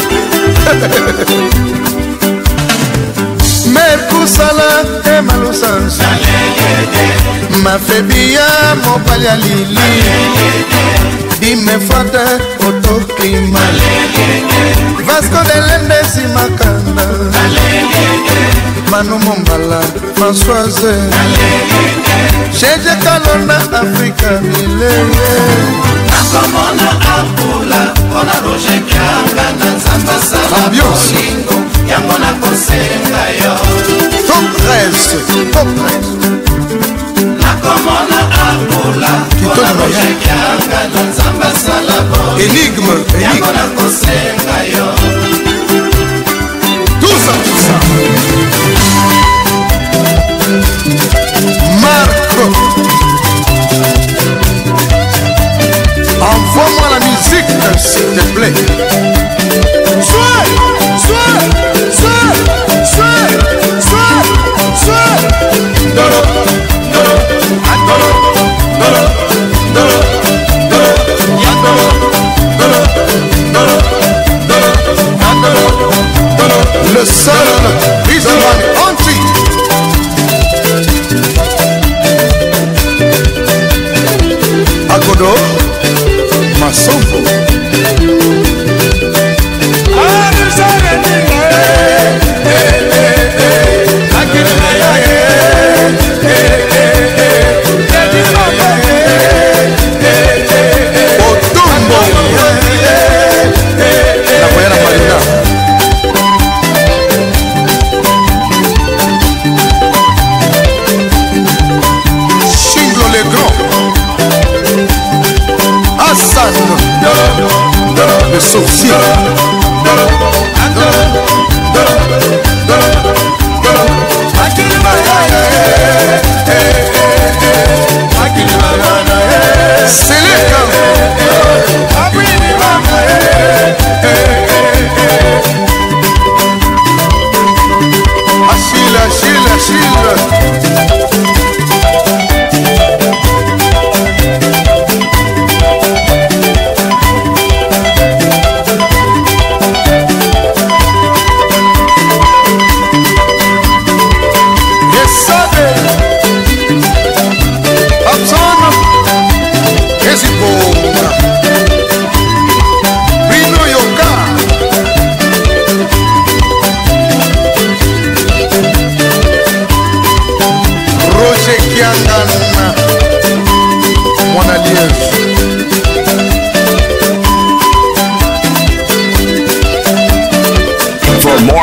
mekusala emalusansi mafebiya mobali ya lili bimefata otoklima vasco de lendesi makanda manu mombala françoise jeje kalonda afrika mileye nakomona apula mpona roger kianga na nzamba sala bolingo yango nakosenga yo top 13 nakomona apula mpona roger kianga na nzamba sala bolingo énigme yango nakosenga yo tout ça Marco envoie-moi la musique s'il te plaît le seul Rizwan Anti Agodo Masombo le sorcier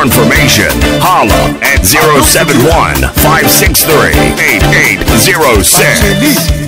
information, holla at 071-563-8806.